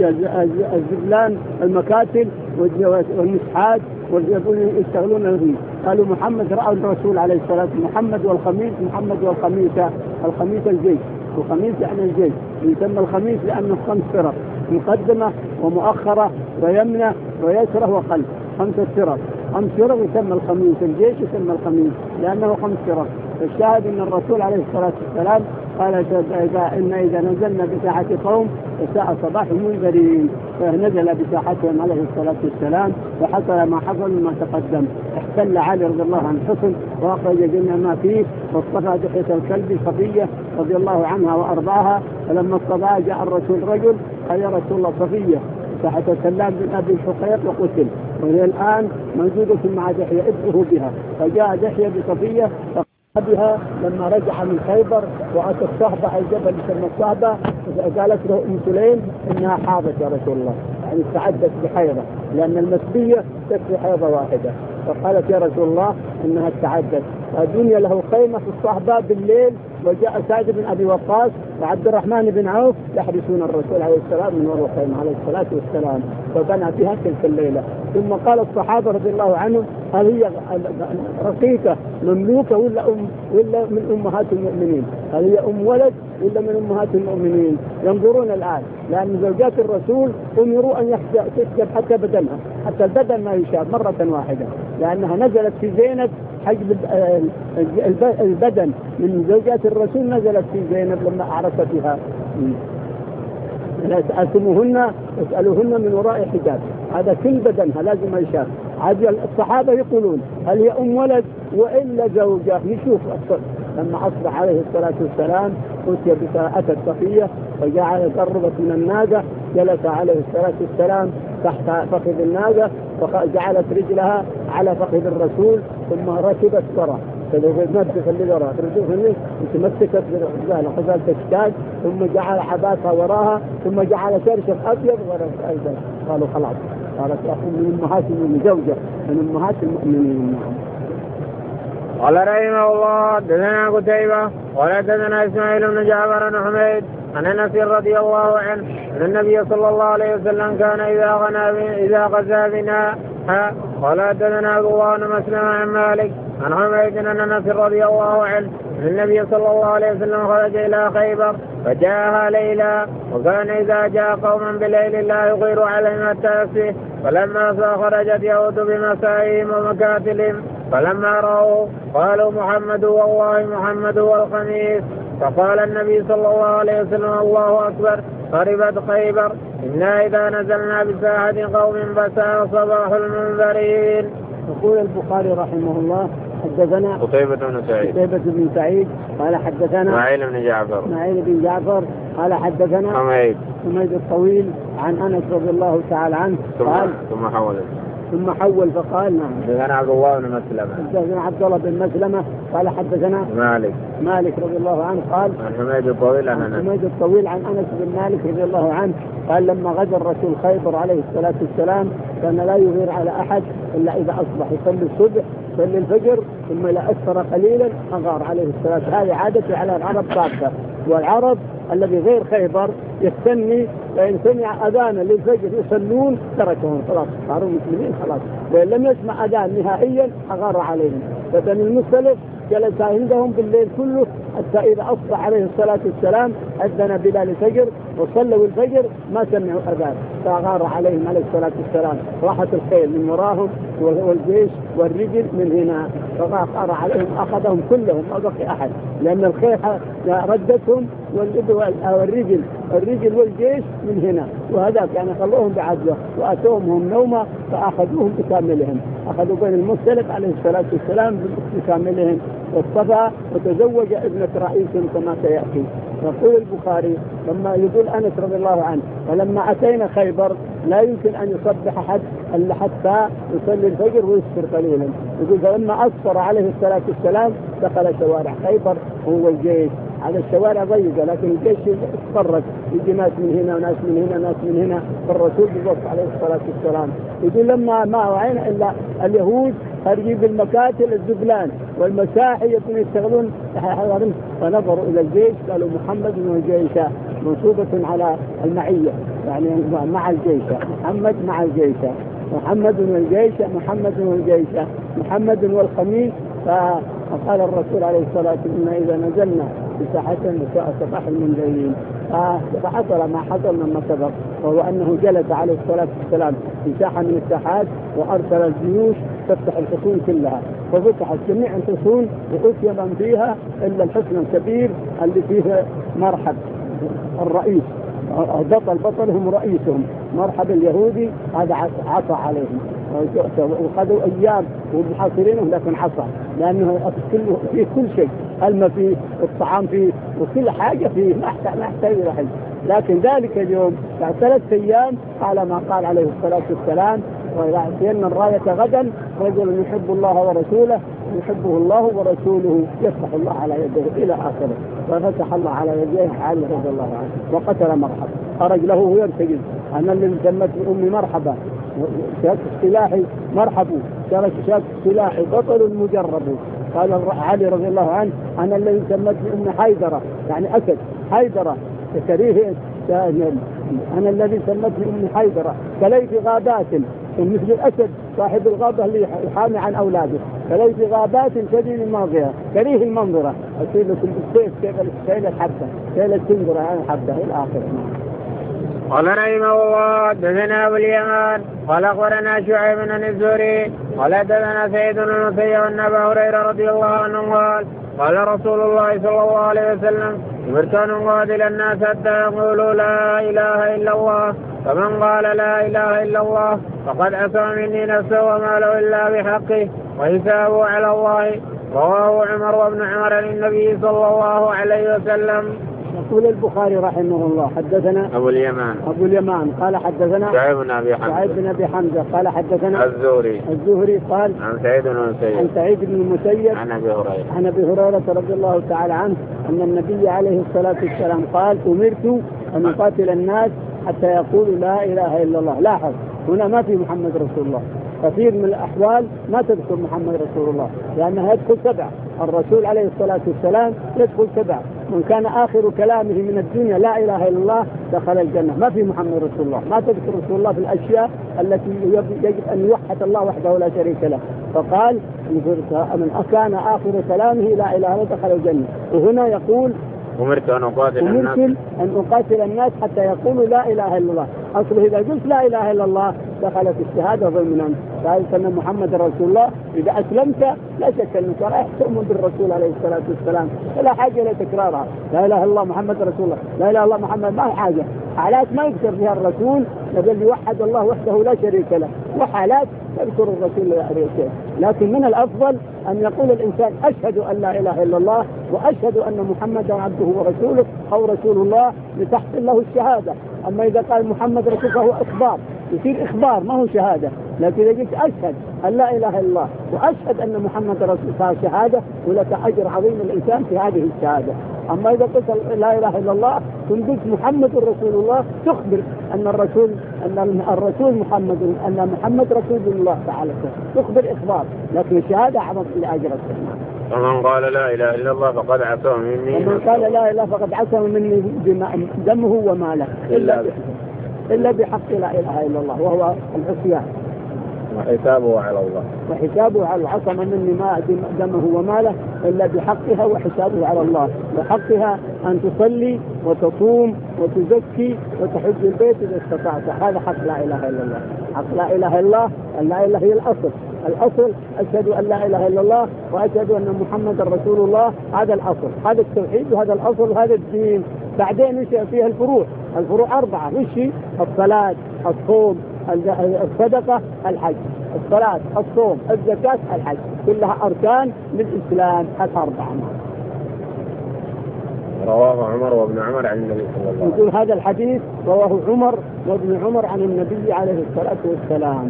Speaker 2: الزبلان المكاتل والمسحات يشتغلون به. قالوا محمد رأى الرسول عليه الصلاة والسلام محمد والخميس محمد والخميسة. الخميس الجيش والخميس يعني الجيش يسمى الخميس لأنه خمس فرق مقدمة ومؤخرة ويمنة ويسرة وخلف، خمسة فرق خمس فرق يسمى الخميس، الجيش يسمى الخميس لأنه خمس فرق. فالشاهد أن الرسول عليه الصلاة والسلام قال إن إذا نزلنا بساحة قوم فساء صباح المنذرين، فنزل بساحتهم عليه الصلاة والسلام وحصل ما حصل ما تقدم. احتل علي رضي الله عنه حصن وأخرج جميع ما فيه واصطفى دحية الكلب صفية رضي الله عنها وأرضاها. فلما اصطفى جاء الرسول رجل قال يا رسول الله صفية تحت سلام بن أبي الحقيق وقتل، وهي الآن موجودة مع دحية ابنه بها. فجاء دحية بصفية بها لما رجع من خيبر وأتى الصحبة على الجبل يسمى الصحبة، قالت له أم سليم إنها حاضت يا رسول الله، يعني استعدت بحيضة لأن المسبية تكفي حيضة واحدة. فقالت يا رسول الله إنها استعدت. الدنيا له خيمة في الصحبة بالليل، وجاء سعد بن أبي وقاص وعبد الرحمن بن عوف يحرسون الرسول عليه السلام من وراء الخيمة عليه الصلاة والسلام، فبنى بها تلك الليلة. ثم قال الصحابة رضي الله عنهم هل هي رقيقة مملوكة ولا أم ولا من أمهات المؤمنين؟ هل هي أم ولد ولا من أمهات المؤمنين؟ ينظرون الآن لأن زوجات الرسول أمروا أن تسجد حتى بدنها، حتى البدن ما يشاب مرة واحدة، لأنها نزلت في زينب حجب البدن من زوجات الرسول نزلت في زينب لما أعرفت بها. لا تأثموهن اسألوهن من وراء حجاب، هذا كل بدنها لازم يشاف. عاد الصحابة يقولون هل هي أم ولد وإلا زوجة؟ نشوف الصدق. لما أصبح عليه الصلاة والسلام أتي بساءة صفية فجعل قربت من الناقة، جلس عليه الصلاة والسلام تحت فخذ الناقة وجعلت رجلها على فخذ الرسول ثم ركبت ورا تنظف اللي وراها ترجوه وتمسكت بالغزالة خزالة تشتاج ثم جعل حباتها وراها ثم جعل شرشف أبيض وراء أيضا. قالوا خلاص قالت يا أخي من أمهات المؤمنين زوجة من أمهات المؤمنين.
Speaker 1: قال رحمه الله حدثنا قتيبة قال حدثنا إسماعيل بن جعفر بن حميد عن أنس رضي الله عنه أن النبي صلى الله عليه وسلم كان إذا غنى إذا غزا بنا قال حدثنا عبد الله بن مسلم عن مالك عن حميد أن أنس رضي الله عنه أن النبي صلى الله عليه وسلم خرج إلى خيبر فجاءها ليلا، وكان إذا جاء قوما بليل لا يغير عليهم حتى يصبح، فلما خرجت يهود بمسائهم ومكاتلهم فلما رأوا قالوا محمد والله محمد والخميس. فقال النبي صلى الله عليه وسلم الله أكبر خربت خيبر، إنا إذا نزلنا بساحة قوم فساء صباح المنذرين.
Speaker 2: يقول البخاري رحمه الله حدثنا
Speaker 1: قتيبة بن سعيد
Speaker 2: قتيبة بن سعيد قال حدثنا
Speaker 1: إسماعيل بن جعفر
Speaker 2: إسماعيل بن جعفر قال حدثنا
Speaker 1: حميد
Speaker 2: حميد الطويل عن أنس رضي الله تعالى عنه قال
Speaker 1: ثم حول
Speaker 2: ثم حول فقال نعم
Speaker 1: حدثنا عبد الله بن مسلمة
Speaker 2: حدثنا عبد الله بن مسلمة قال حدثنا
Speaker 1: مالك
Speaker 2: مالك رضي الله عنه قال
Speaker 1: عن حميد الطويل عن أنس
Speaker 2: حميد الطويل عن أنس بن مالك رضي الله عنه قال لما غزا الرسول خيبر عليه الصلاة والسلام كان لا يغير على أحد إلا إذا أصبح يصلي الصبح يصلي الفجر ثم إلى أسفر قليلا أغار عليه الصلاة. هذه عادة على العرب ثابتة، والعرب الذي غير خيبر يستني فإن سمع أذانا للفجر يصلون تركهم خلاص صاروا مسلمين خلاص، وإن لم يسمع أذان نهائيا أغار عليهم. فبني المختلف جلس عندهم بالليل كله حتى إذا أصبح عليه الصلاة والسلام أذن بلال الفجر وصلوا الفجر ما سمعوا أذان فأغار عليهم عليه الصلاة والسلام. راحت الخيل من وراهم والجيش والرجل من هنا فأغار عليهم أخذهم كلهم ما بقي أحد، لأن الخيل ردتهم والرجل الرجل والجيش من هنا، وهذاك يعني خلوهم بعدله وأتوهم نومة فأخذوهم بكاملهم، أخذوا بين المختلف عليه الصلاة والسلام بكاملهم واصطفى وتزوج ابنة رئيس كما سيأتي. يقول البخاري لما يقول أنس رضي الله عنه فلما أتينا خيبر لا يمكن أن يصبح أحد إلا حتى يصلي الفجر ويسكر قليلا. يقول فلما أسفر عليه الصلاة والسلام دخل شوارع خيبر هو الجيش، على الشوارع ضيقة لكن الجيش تفرق، يجي ناس من هنا وناس من هنا ناس من هنا، فالرسول بالوقت عليه الصلاة والسلام يقول لما ما وعينا إلا اليهود خارجين بالمكاتل الزبلان والمساحي يكونوا يشتغلون فنظروا إلى الجيش قالوا محمد والجيش، منصوبة على المعية يعني مع الجيش، محمد مع الجيش، محمد والجيش، محمد والجيش، محمد والخميس. فقال الرسول عليه الصلاة والسلام إذا نزلنا بساحة نساء صباح المنذرين. فحصل ما حصل مما سبق، وهو أنه جلس عليه الصلاة والسلام في ساحة من الساحات وأرسل الجيوش تفتح الحصون كلها، ففتحت جميع الحصون وأتي من فيها إلا الحصن الكبير اللي فيه مرحب الرئيس، بطل بطلهم رئيسهم مرحب اليهودي، هذا عصى عليهم وخذوا أيام ومحاصرينه لكن عصى، لأنه فيه كل شيء، الماء فيه والطعام فيه وكل حاجة فيه، ما يحتاج إلى حاجة. لكن ذلك اليوم بعد ثلاث أيام على ما قال عليه الصلاة والسلام ويعطينا الراية غدا رجل يحب الله ورسوله يحبه الله ورسوله يفتح الله على يده إلى آخره. ففتح الله على يديه علي رضي الله عنه وقتل مرحبا، خرج له ويرتجز أنا اللي سمت أمي مرحبا شاك السلاحي مرحبا شاك السلاحي بطل مجرب. قال علي رضي الله عنه أنا الذي سمت أمي حيدرة يعني أسد حيدرة كريه، أنا الذي سمت أمي حيدرة كليت غابات مثل الأسد صاحب الغابة اللي يحامي عن أولاده، كليت غابات شديد المنظرة كريه المنظرة، أصير له السيف كيف الحبة كيف السندرة عن الحبة إلى آخره.
Speaker 1: قال رحمه الله حدثنا أبو اليمان قال أخبرنا شعيب بن الزهري قال حدثنا سعيد بن المسيب أن أبا هريرة رضي الله عنه قال قال رسول الله صلى الله عليه وسلم أمرت أن أقاتل الناس حتى يقولوا لا إله إلا الله، فمن قال لا إله إلا الله فقد عصم مني نفسه وما له إلا بحقه وحسابه على الله. رواه عمر وابن عمر عن النبي صلى الله عليه وسلم.
Speaker 2: يقول البخاري رحمه الله حدثنا
Speaker 1: أبو اليمان
Speaker 2: أبو اليمان قال حدثنا
Speaker 1: شعيب بن أبي حمزة
Speaker 2: شعيب بن أبي حمزة قال حدثنا
Speaker 1: الزهري
Speaker 2: الزهري قال
Speaker 1: عن سعيد بن المسيب
Speaker 2: عن سعيد بن المسيب
Speaker 1: عن أبي هريرة
Speaker 2: عن أبي هريرة رضي الله تعالى عنه أن النبي عليه الصلاة والسلام قال أمرت أن أقاتل الناس حتى يقولوا لا إله إلا الله. لاحظ هنا ما في محمد رسول الله، كثير من الأحوال ما تذكر محمد رسول الله لأنها يدخل سبع، الرسول عليه الصلاة والسلام يدخل سبع، من كان آخر كلامه من الدنيا لا إله إلا الله دخل الجنة. ما في محمد رسول الله، ما تذكر رسول الله في الأشياء التي يجب أن يوحد الله وحده لا شريك له. فقال من كان آخر كلامه لا إله إلا الله دخل الجنة. وهنا يقول
Speaker 1: أمرت أن أقاتل الناس
Speaker 2: أمرت أن أقاتل الناس حتى يقولوا لا إله إلا الله. أصله إذا قلت لا إله إلا الله دخلت الشهادة ضمنا، قالت أن محمد رسول الله. إذا أسلمت لا شك أنك رايح تؤمن بالرسول عليه الصلاة والسلام، فلا حاجة لتكرارها، لا إله إلا الله محمد رسول الله، لا إله إلا الله محمد، ما هي حاجة. حالات ما يذكر فيها الرسول بل يوحد الله وحده لا شريك له، وحالات يذكر الرسول لا شريك له. لكن من الأفضل أن يقول الإنسان أشهد أن لا إله إلا الله وأشهد أن محمدا عبده ورسوله أو رسول الله لتحصل له الشهادة. أما إذا قال محمد رسول فهو إخبار، يصير إخبار ما هو شهادة. لكن إذا قلت أشهد أن لا إله إلا الله وأشهد أن محمد رسول فهو شهادة ولك أجر عظيم الإنسان في هذه الشهادة. أما إذا قلت لا إله إلا الله ثم قلت محمد رسول الله تخبر أن الرسول أن الرسول محمد أن محمد رسول الله تعالى، تخبر إخبار، لكن الشهادة أعظم لأجر السلام.
Speaker 1: ومن قال لا إله إلا الله فقد عصم مني
Speaker 2: ومن قال لا إله فقد عصم مني دمه وماله إلا إلا بحق لا إله إلا الله وهو العصيان،
Speaker 1: وحسابه على الله
Speaker 2: وحسابه على عصم مني ما دمه وماله إلا بحقها وحسابه على الله. بحقها أن تصلي وتصوم وتزكي وتحج البيت إذا استطعت، هذا حق لا إله إلا الله. حق لا إله إلا الله، لا إله هي الأصل، الأصل أشهد أن لا إله إلا الله وأشهد أن محمد رسول الله، هذا الأصل، هذا التوحيد وهذا الأصل وهذا الدين. بعدين ايش فيها الفروع؟ الفروع أربعة، وش؟ الصلاة، الصوم، الصدقة، الحج. الصلاة، الصوم، الزكاة، الحج، كلها أركان للإسلام الأربعة.
Speaker 1: رواه عمر وابن عمر عن النبي صلى الله عليه وسلم.
Speaker 2: يقول هذا الحديث رواه عمر وابن عمر عن النبي عليه الصلاة والسلام.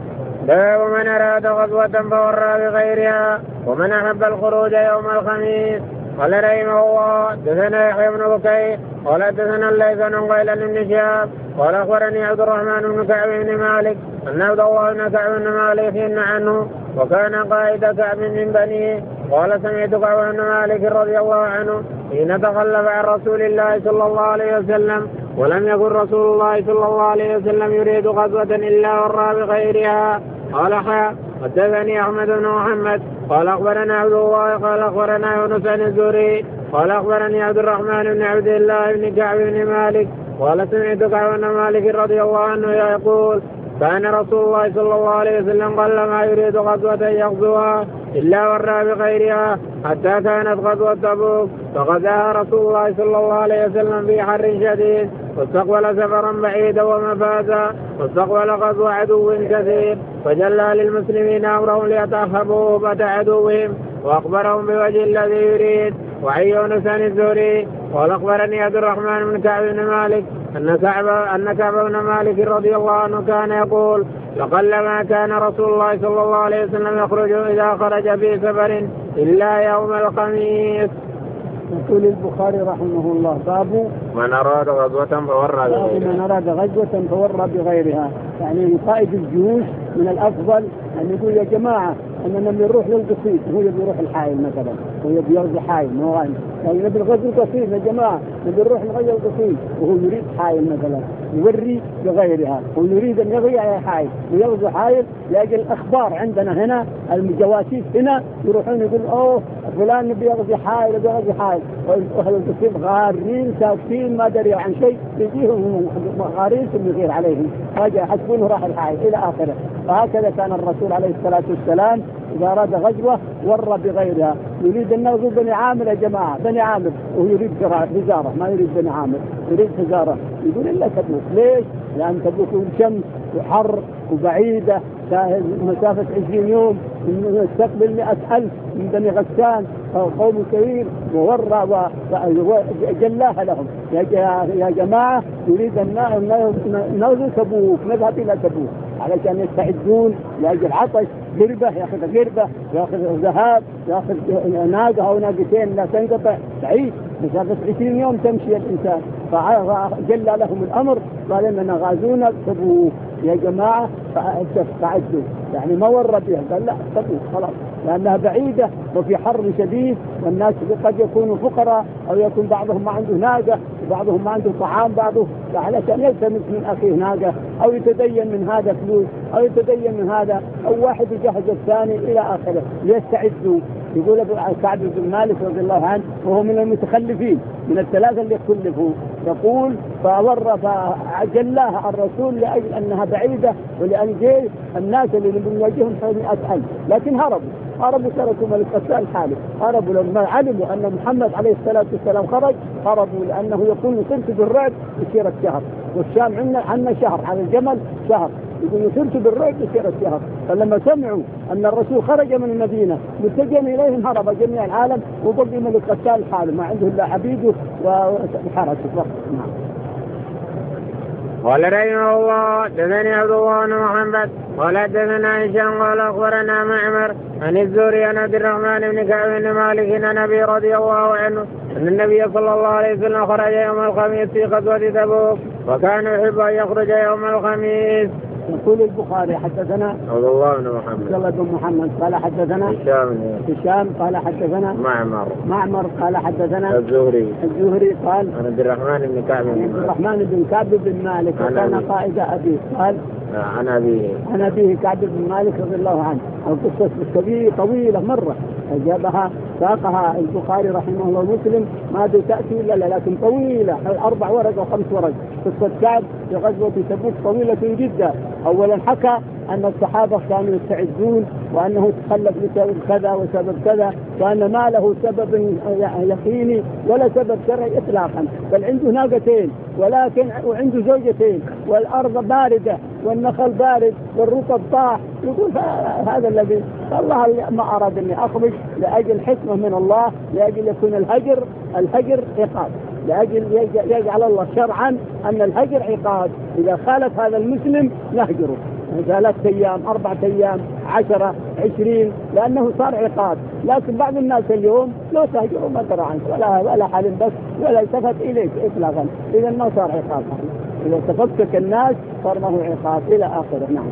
Speaker 1: باب من أراد غزوة فورى بغيرها ومن أحب الخروج يوم الخميس. قال رحمه الله دثنا يحيى بن بكير قال دثنا الليث بن قيل بن شهاب قال أخبرني عبد الرحمن بن كعب بن مالك أن عبد الله بن كعب بن مالك إن عنه وكان قائد كعب من بنيه قال سمعت كعب بن مالك رضي الله عنه حين تخلف عن رسول الله صلى الله عليه وسلم ولم يكن رسول الله صلى الله عليه وسلم يريد غزوة إلا ورى بغيرها. قال حا حدثني أحمد بن محمد قال أخبرنا عبد الله قال أخبرنا يونس بن الزهري قال أخبرني عبد الرحمن بن عبد الله بن كعب بن مالك قال سمعت كعب بن مالك رضي الله عنه يقول كان رسول الله صلى الله عليه وسلم قال ما يريد غزوة يغزوها إلا ورى بغيرها حتى كانت غزوة تبوك فغزاها رسول الله صلى الله عليه وسلم في حر شديد واستقبل سفرا بعيدا ومفازا واستقبل غزو عدو كثير فجلى للمسلمين أمرهم ليتأخبوا هبة عدوهم وأخبرهم بوجه الذي يريد. وعن يونس بن الزهري قال أخبرني عبد الرحمن بن كعب بن مالك أن كعب أن كعب بن مالك رضي الله عنه كان يقول لقلما كان رسول الله صلى الله عليه وسلم يخرج إذا خرج في سفر إلا يوم الخميس.
Speaker 2: يقول البخاري رحمه الله باب
Speaker 1: من أراد غزوة فورى بغيرها.
Speaker 2: من أراد غزوة فورى بغيرها، يعني قائد الجيوش من الأفضل أن يقول يا جماعة أننا بنروح للقصيد، هو يبي يروح الحائل مثلا، هو يبي يرضي حائل مواني، يعني نبي الغزو القصيد يا جماعة نبي نروح نغير القصيد، وهو يريد حائل مثلا يوري بغيرها، هو يريد أن يغير حائل ويرضي حائل لأجل الأخبار عندنا هنا الجواسيس هنا يروحون يقول أوه فلان نبي يغزي حائل نبي يغزي حائل، وأهل القصيد غارين ساكتين ما دري عن شيء يجيهم غارين ثم يغير عليهم فجأة حسبونه راح الحائل إلى آخره. فهكذا كان الرسول عليه الصلاة والسلام إذا أراد غزوة ورى بغيرها. يريد أن يغزو بني عامر يا جماعة بني عامر وهو يريد حجارة ما يريد بني عامر يريد حجارة يقول إلا تبوك. ليش؟ لأن تبوك شمس وحر وبعيدة مسافة عشرين يوم يستقبل مئة ألف من بني غسان قوم كبير وورى وجلاها لهم يا جماعة يريد أن نغزو تبوك نذهب إلى تبوك علشان يستعدون لأجل عطش قربة يأخذ قربة يأخذ ذهاب يأخذ ناقة أو ناقتين لا تنقطع تعيش مسافة عشرين يوم تمشي الإنسان. فجلى لهم الأمر قال إننا غازونا تبوك يا جماعة فاستعدوا يعني ما ورى بها قال لا تبوك خلاص لأنها بعيدة وفي حر شديد والناس قد يكونوا فقراء أو يكون بعضهم ما عنده ناقة وبعضهم ما عنده طعام بعضه علشان يلتمس من أخيه ناقة أو يتدين من هذا فلوس أو يتدين من هذا أو واحد يجهز الثاني إلى آخره ليستعدوا. يقول كعب بن مالك رضي الله عنه وهو من المتخلفين من الثلاثة اللي خلفوا يقول فورى فجلاها الرسول لأجل أنها بعيدة ولأن جاء الناس اللي بنواجههم حوالي مئة ألف لكن هربوا هربوا تركوا ملك غسان حاله هربوا لما علموا أن محمد عليه الصلاة والسلام خرج هربوا لأنه يقول نصرت بالرعب مسيرة شهر والشام عنا عنا شهر على الجمل شهر يقول نصرت بالرعب مسيرة شهر. فلما سمعوا أن الرسول خرج من المدينة متجه إليهم هرب جميع العالم وبقي ملك غسان حاله ما عنده إلا عبيده وحرسه فقط.
Speaker 1: قال رحمه الله دثني عبد الله بن محمد قال دثنا هشام قال أخبرنا معمر عن الزهري عن عبد الرحمن بن كعب بن مالك عن أبي رضي الله عنه أن النبي صلى الله عليه وسلم خرج يوم الخميس في غزوة تبوك وكان يحب أن يخرج يوم الخميس.
Speaker 2: يقول البخاري حدثنا
Speaker 1: عبد الله بن محمد
Speaker 2: عبد الله بن محمد قال حدثنا
Speaker 1: هشام
Speaker 2: هشام قال حدثنا
Speaker 1: معمر
Speaker 2: معمر قال حدثنا
Speaker 1: الزهري
Speaker 2: الزهري قال
Speaker 1: عن عبد الرحمن بن كعب
Speaker 2: عن عبد الرحمن بن كعب بن مالك وكان قائد أبيه قال
Speaker 1: عن أبيه
Speaker 2: عن أبيه كعب بن مالك رضي الله عنه. القصة كبيرة طويلة مرة أجابها ساقها البخاري رحمه الله ومسلم ما تأتي إلا لكن طويلة أربع ورق أو خمس ورق. قصة كعب في غزوة تبوك طويلة جدا. أولا حكى أن الصحابة كانوا يستعدون وأنه تخلف بسبب كذا وسبب كذا، وأن ما له سبب يقيني ولا سبب شرعي إطلاقا، بل عنده ناقتين ولكن وعنده زوجتين والأرض باردة والنخل بارد والرطب طاح، يقول هذا الذي الله ما أراد أني أخرج لأجل حكمة من الله، لأجل يكون الهجر الهجر عقاب، لأجل يجعل الله شرعا أن الهجر عقاب، إذا خالف هذا المسلم نهجره ثلاثة أيام أربعة أيام عشرة عشرين، لأنه صار عقاب. لكن بعض الناس اليوم لو تهجروا ما ترى عنك ولا ولا حال بس ولا التفت إليك إطلاقا، إذا ما صار عقاب، إذا تفكك الناس صار ما هو عقاب إلى آخره. نعم.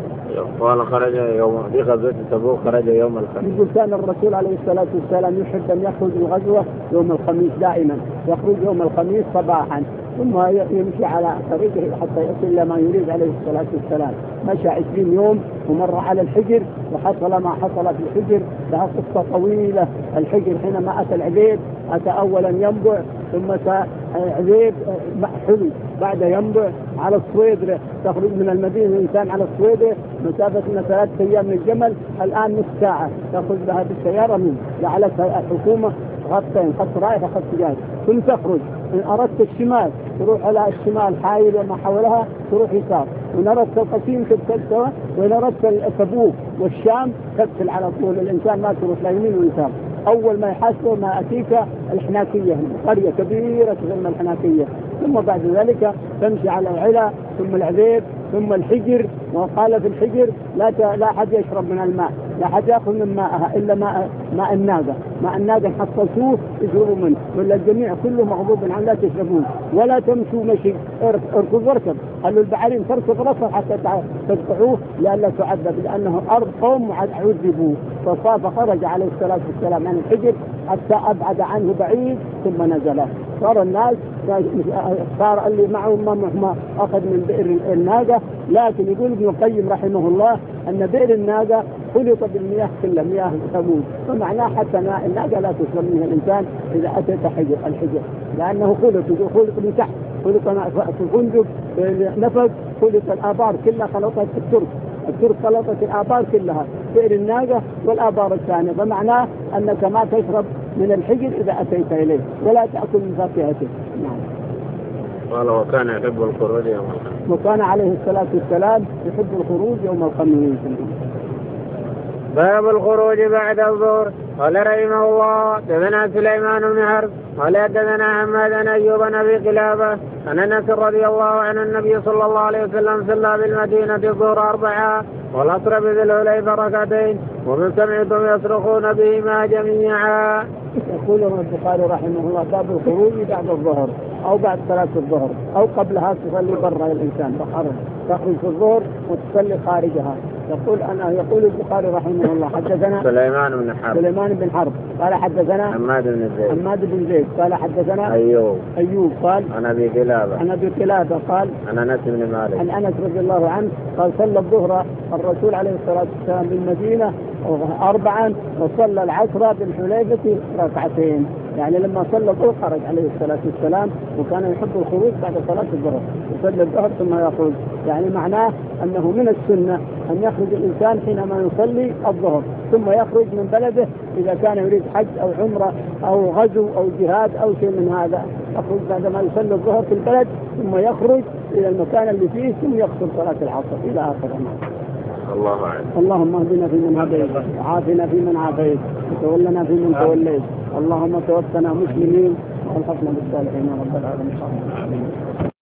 Speaker 1: قال خرج يوم في غزوة تبوك خرج يوم الخميس.
Speaker 2: يقول كان الرسول عليه الصلاة والسلام يحب أن يخرج الغزوة يوم الخميس دائما، يخرج يوم الخميس صباحا ثم يمشي على طريقه حتى يصل إلى ما يريد عليه الصلاة والسلام. مشى عشرين يوم ومر على الحجر وحصل ما حصل في الحجر، لها قصة طويلة. الحجر حينما أتى العبيد أتى أولا ينبع ثم أتى عبيد حلي، بعد ينبع على الصويدرة، تخرج من المدينة الإنسان على الصويدرة مسافة من ثلاثة أيام من الجمل، الآن نصف ساعة تأخذ بها بالسيارة من لعلتها الحكومة خطين، خط رايح وخط جاي، ثم تخرج. إن أردت الشمال تروح على الشمال حائل وما حولها تروح يسار، وإن أردت القسيم تبتل سوا، وإن أردت تبوك والشام تبتل على طول، الإنسان ما تروح لا يمين ويسار. أول ما يحاسبه ما أتيك الحناكية، قرية كبيرة تسمى الحناكية، ثم بعد ذلك تمشي على العلا ثم العبيد ثم الحجر. وقال في الحجر لا لا أحد يشرب من الماء، لا أحد يأخذ من ماءها إلا ماء ماء الناقة، ماء الناقة حصلتوه يشربوا منه، ولا الجميع كله مغضوب عن لا تشربون، ولا تمشوا مشي، اركض واركب، قالوا البحرين تركض رصر حتى تقطعوه لئلا تعذب، لأنه أرض قوم عذبوه. فصار خرج عليه الصلاة والسلام عن الحجر حتى أبعد عنه بعيد ثم نزل. صار الناس صار اللي معه ما أخذ من بئر الناقة. لكن يقول ابن القيم رحمه الله أن بئر الناقة خلط بالمياه كلها مياه ثمود، فمعناه حتى الناقة لا تشرب منها الإنسان إذا أتيت حجر الحجر، لأنه خلط خلط من تحت، خلط في الفندق نفق، خلط الآبار كلها خلطت الترك، الترك خلطت الآبار كلها بئر الناقة والآبار الثانية، فمعناه أنك ما تشرب من الحجر إذا أتيت إليه ولا تأكل من فاكهته. نعم.
Speaker 1: قال وكان يحب الخروج يوم الخميس.
Speaker 2: وكان عليه الصلاة والسلام يحب الخروج يوم الخميس.
Speaker 1: باب الخروج بعد الظهر. قال رحمه الله دثنا سليمان بن حرب قال دثنا حماد بن ايوب بن ابي قلابه ان انس رضي الله عنه النبي صلى الله عليه وسلم صلى بالمدينه الظهر اربعه والعصر بذي الحليفه ركعتين ومن سمعتم يصرخون بهما جميعا.
Speaker 2: يقول البخاري رحمه الله باب الخروج بعد الظهر او بعد صلاه الظهر او قبلها تصلي برا الانسان بحرم، تخرج في الظهر وتصلي خارجها. يقول أنا يقول البخاري رحمه الله حدثنا
Speaker 1: سليمان بن حرب
Speaker 2: سليمان بن حرب قال حدثنا
Speaker 1: حماد بن زيد
Speaker 2: حماد بن زيد قال حدثنا
Speaker 1: أيوب
Speaker 2: أيوب قال
Speaker 1: عن أبي قلابة
Speaker 2: عن أبي قلابة قال
Speaker 1: عن أنس بن مالك
Speaker 2: عن أنس رضي الله عنه قال صلى الظهر الرسول عليه الصلاة والسلام بالمدينة أربعا وصلى العصر بالحليفة ركعتين، يعني لما صلى الظهر خرج عليه الصلاة والسلام وكان يحب الخروج بعد صلاة الظهر، يصلي الظهر ثم يخرج، يعني معناه أنه من السنة أن يخرج الإنسان حينما يصلي الظهر ثم يخرج من بلده إذا كان يريد حج أو عمرة أو غزو أو جهاد أو شيء من هذا، يخرج بعدما يصلي الظهر في البلد ثم يخرج إلى المكان اللي فيه ثم يقصر صلاة العصر إلى آخره.
Speaker 1: الله أعلم.
Speaker 2: اللهم اهدنا فيمن هديت وعافنا فيمن عافيت وتولنا فيمن توليت، اللهم توفنا مسلمين والحقنا بالصالحين رب العالمين.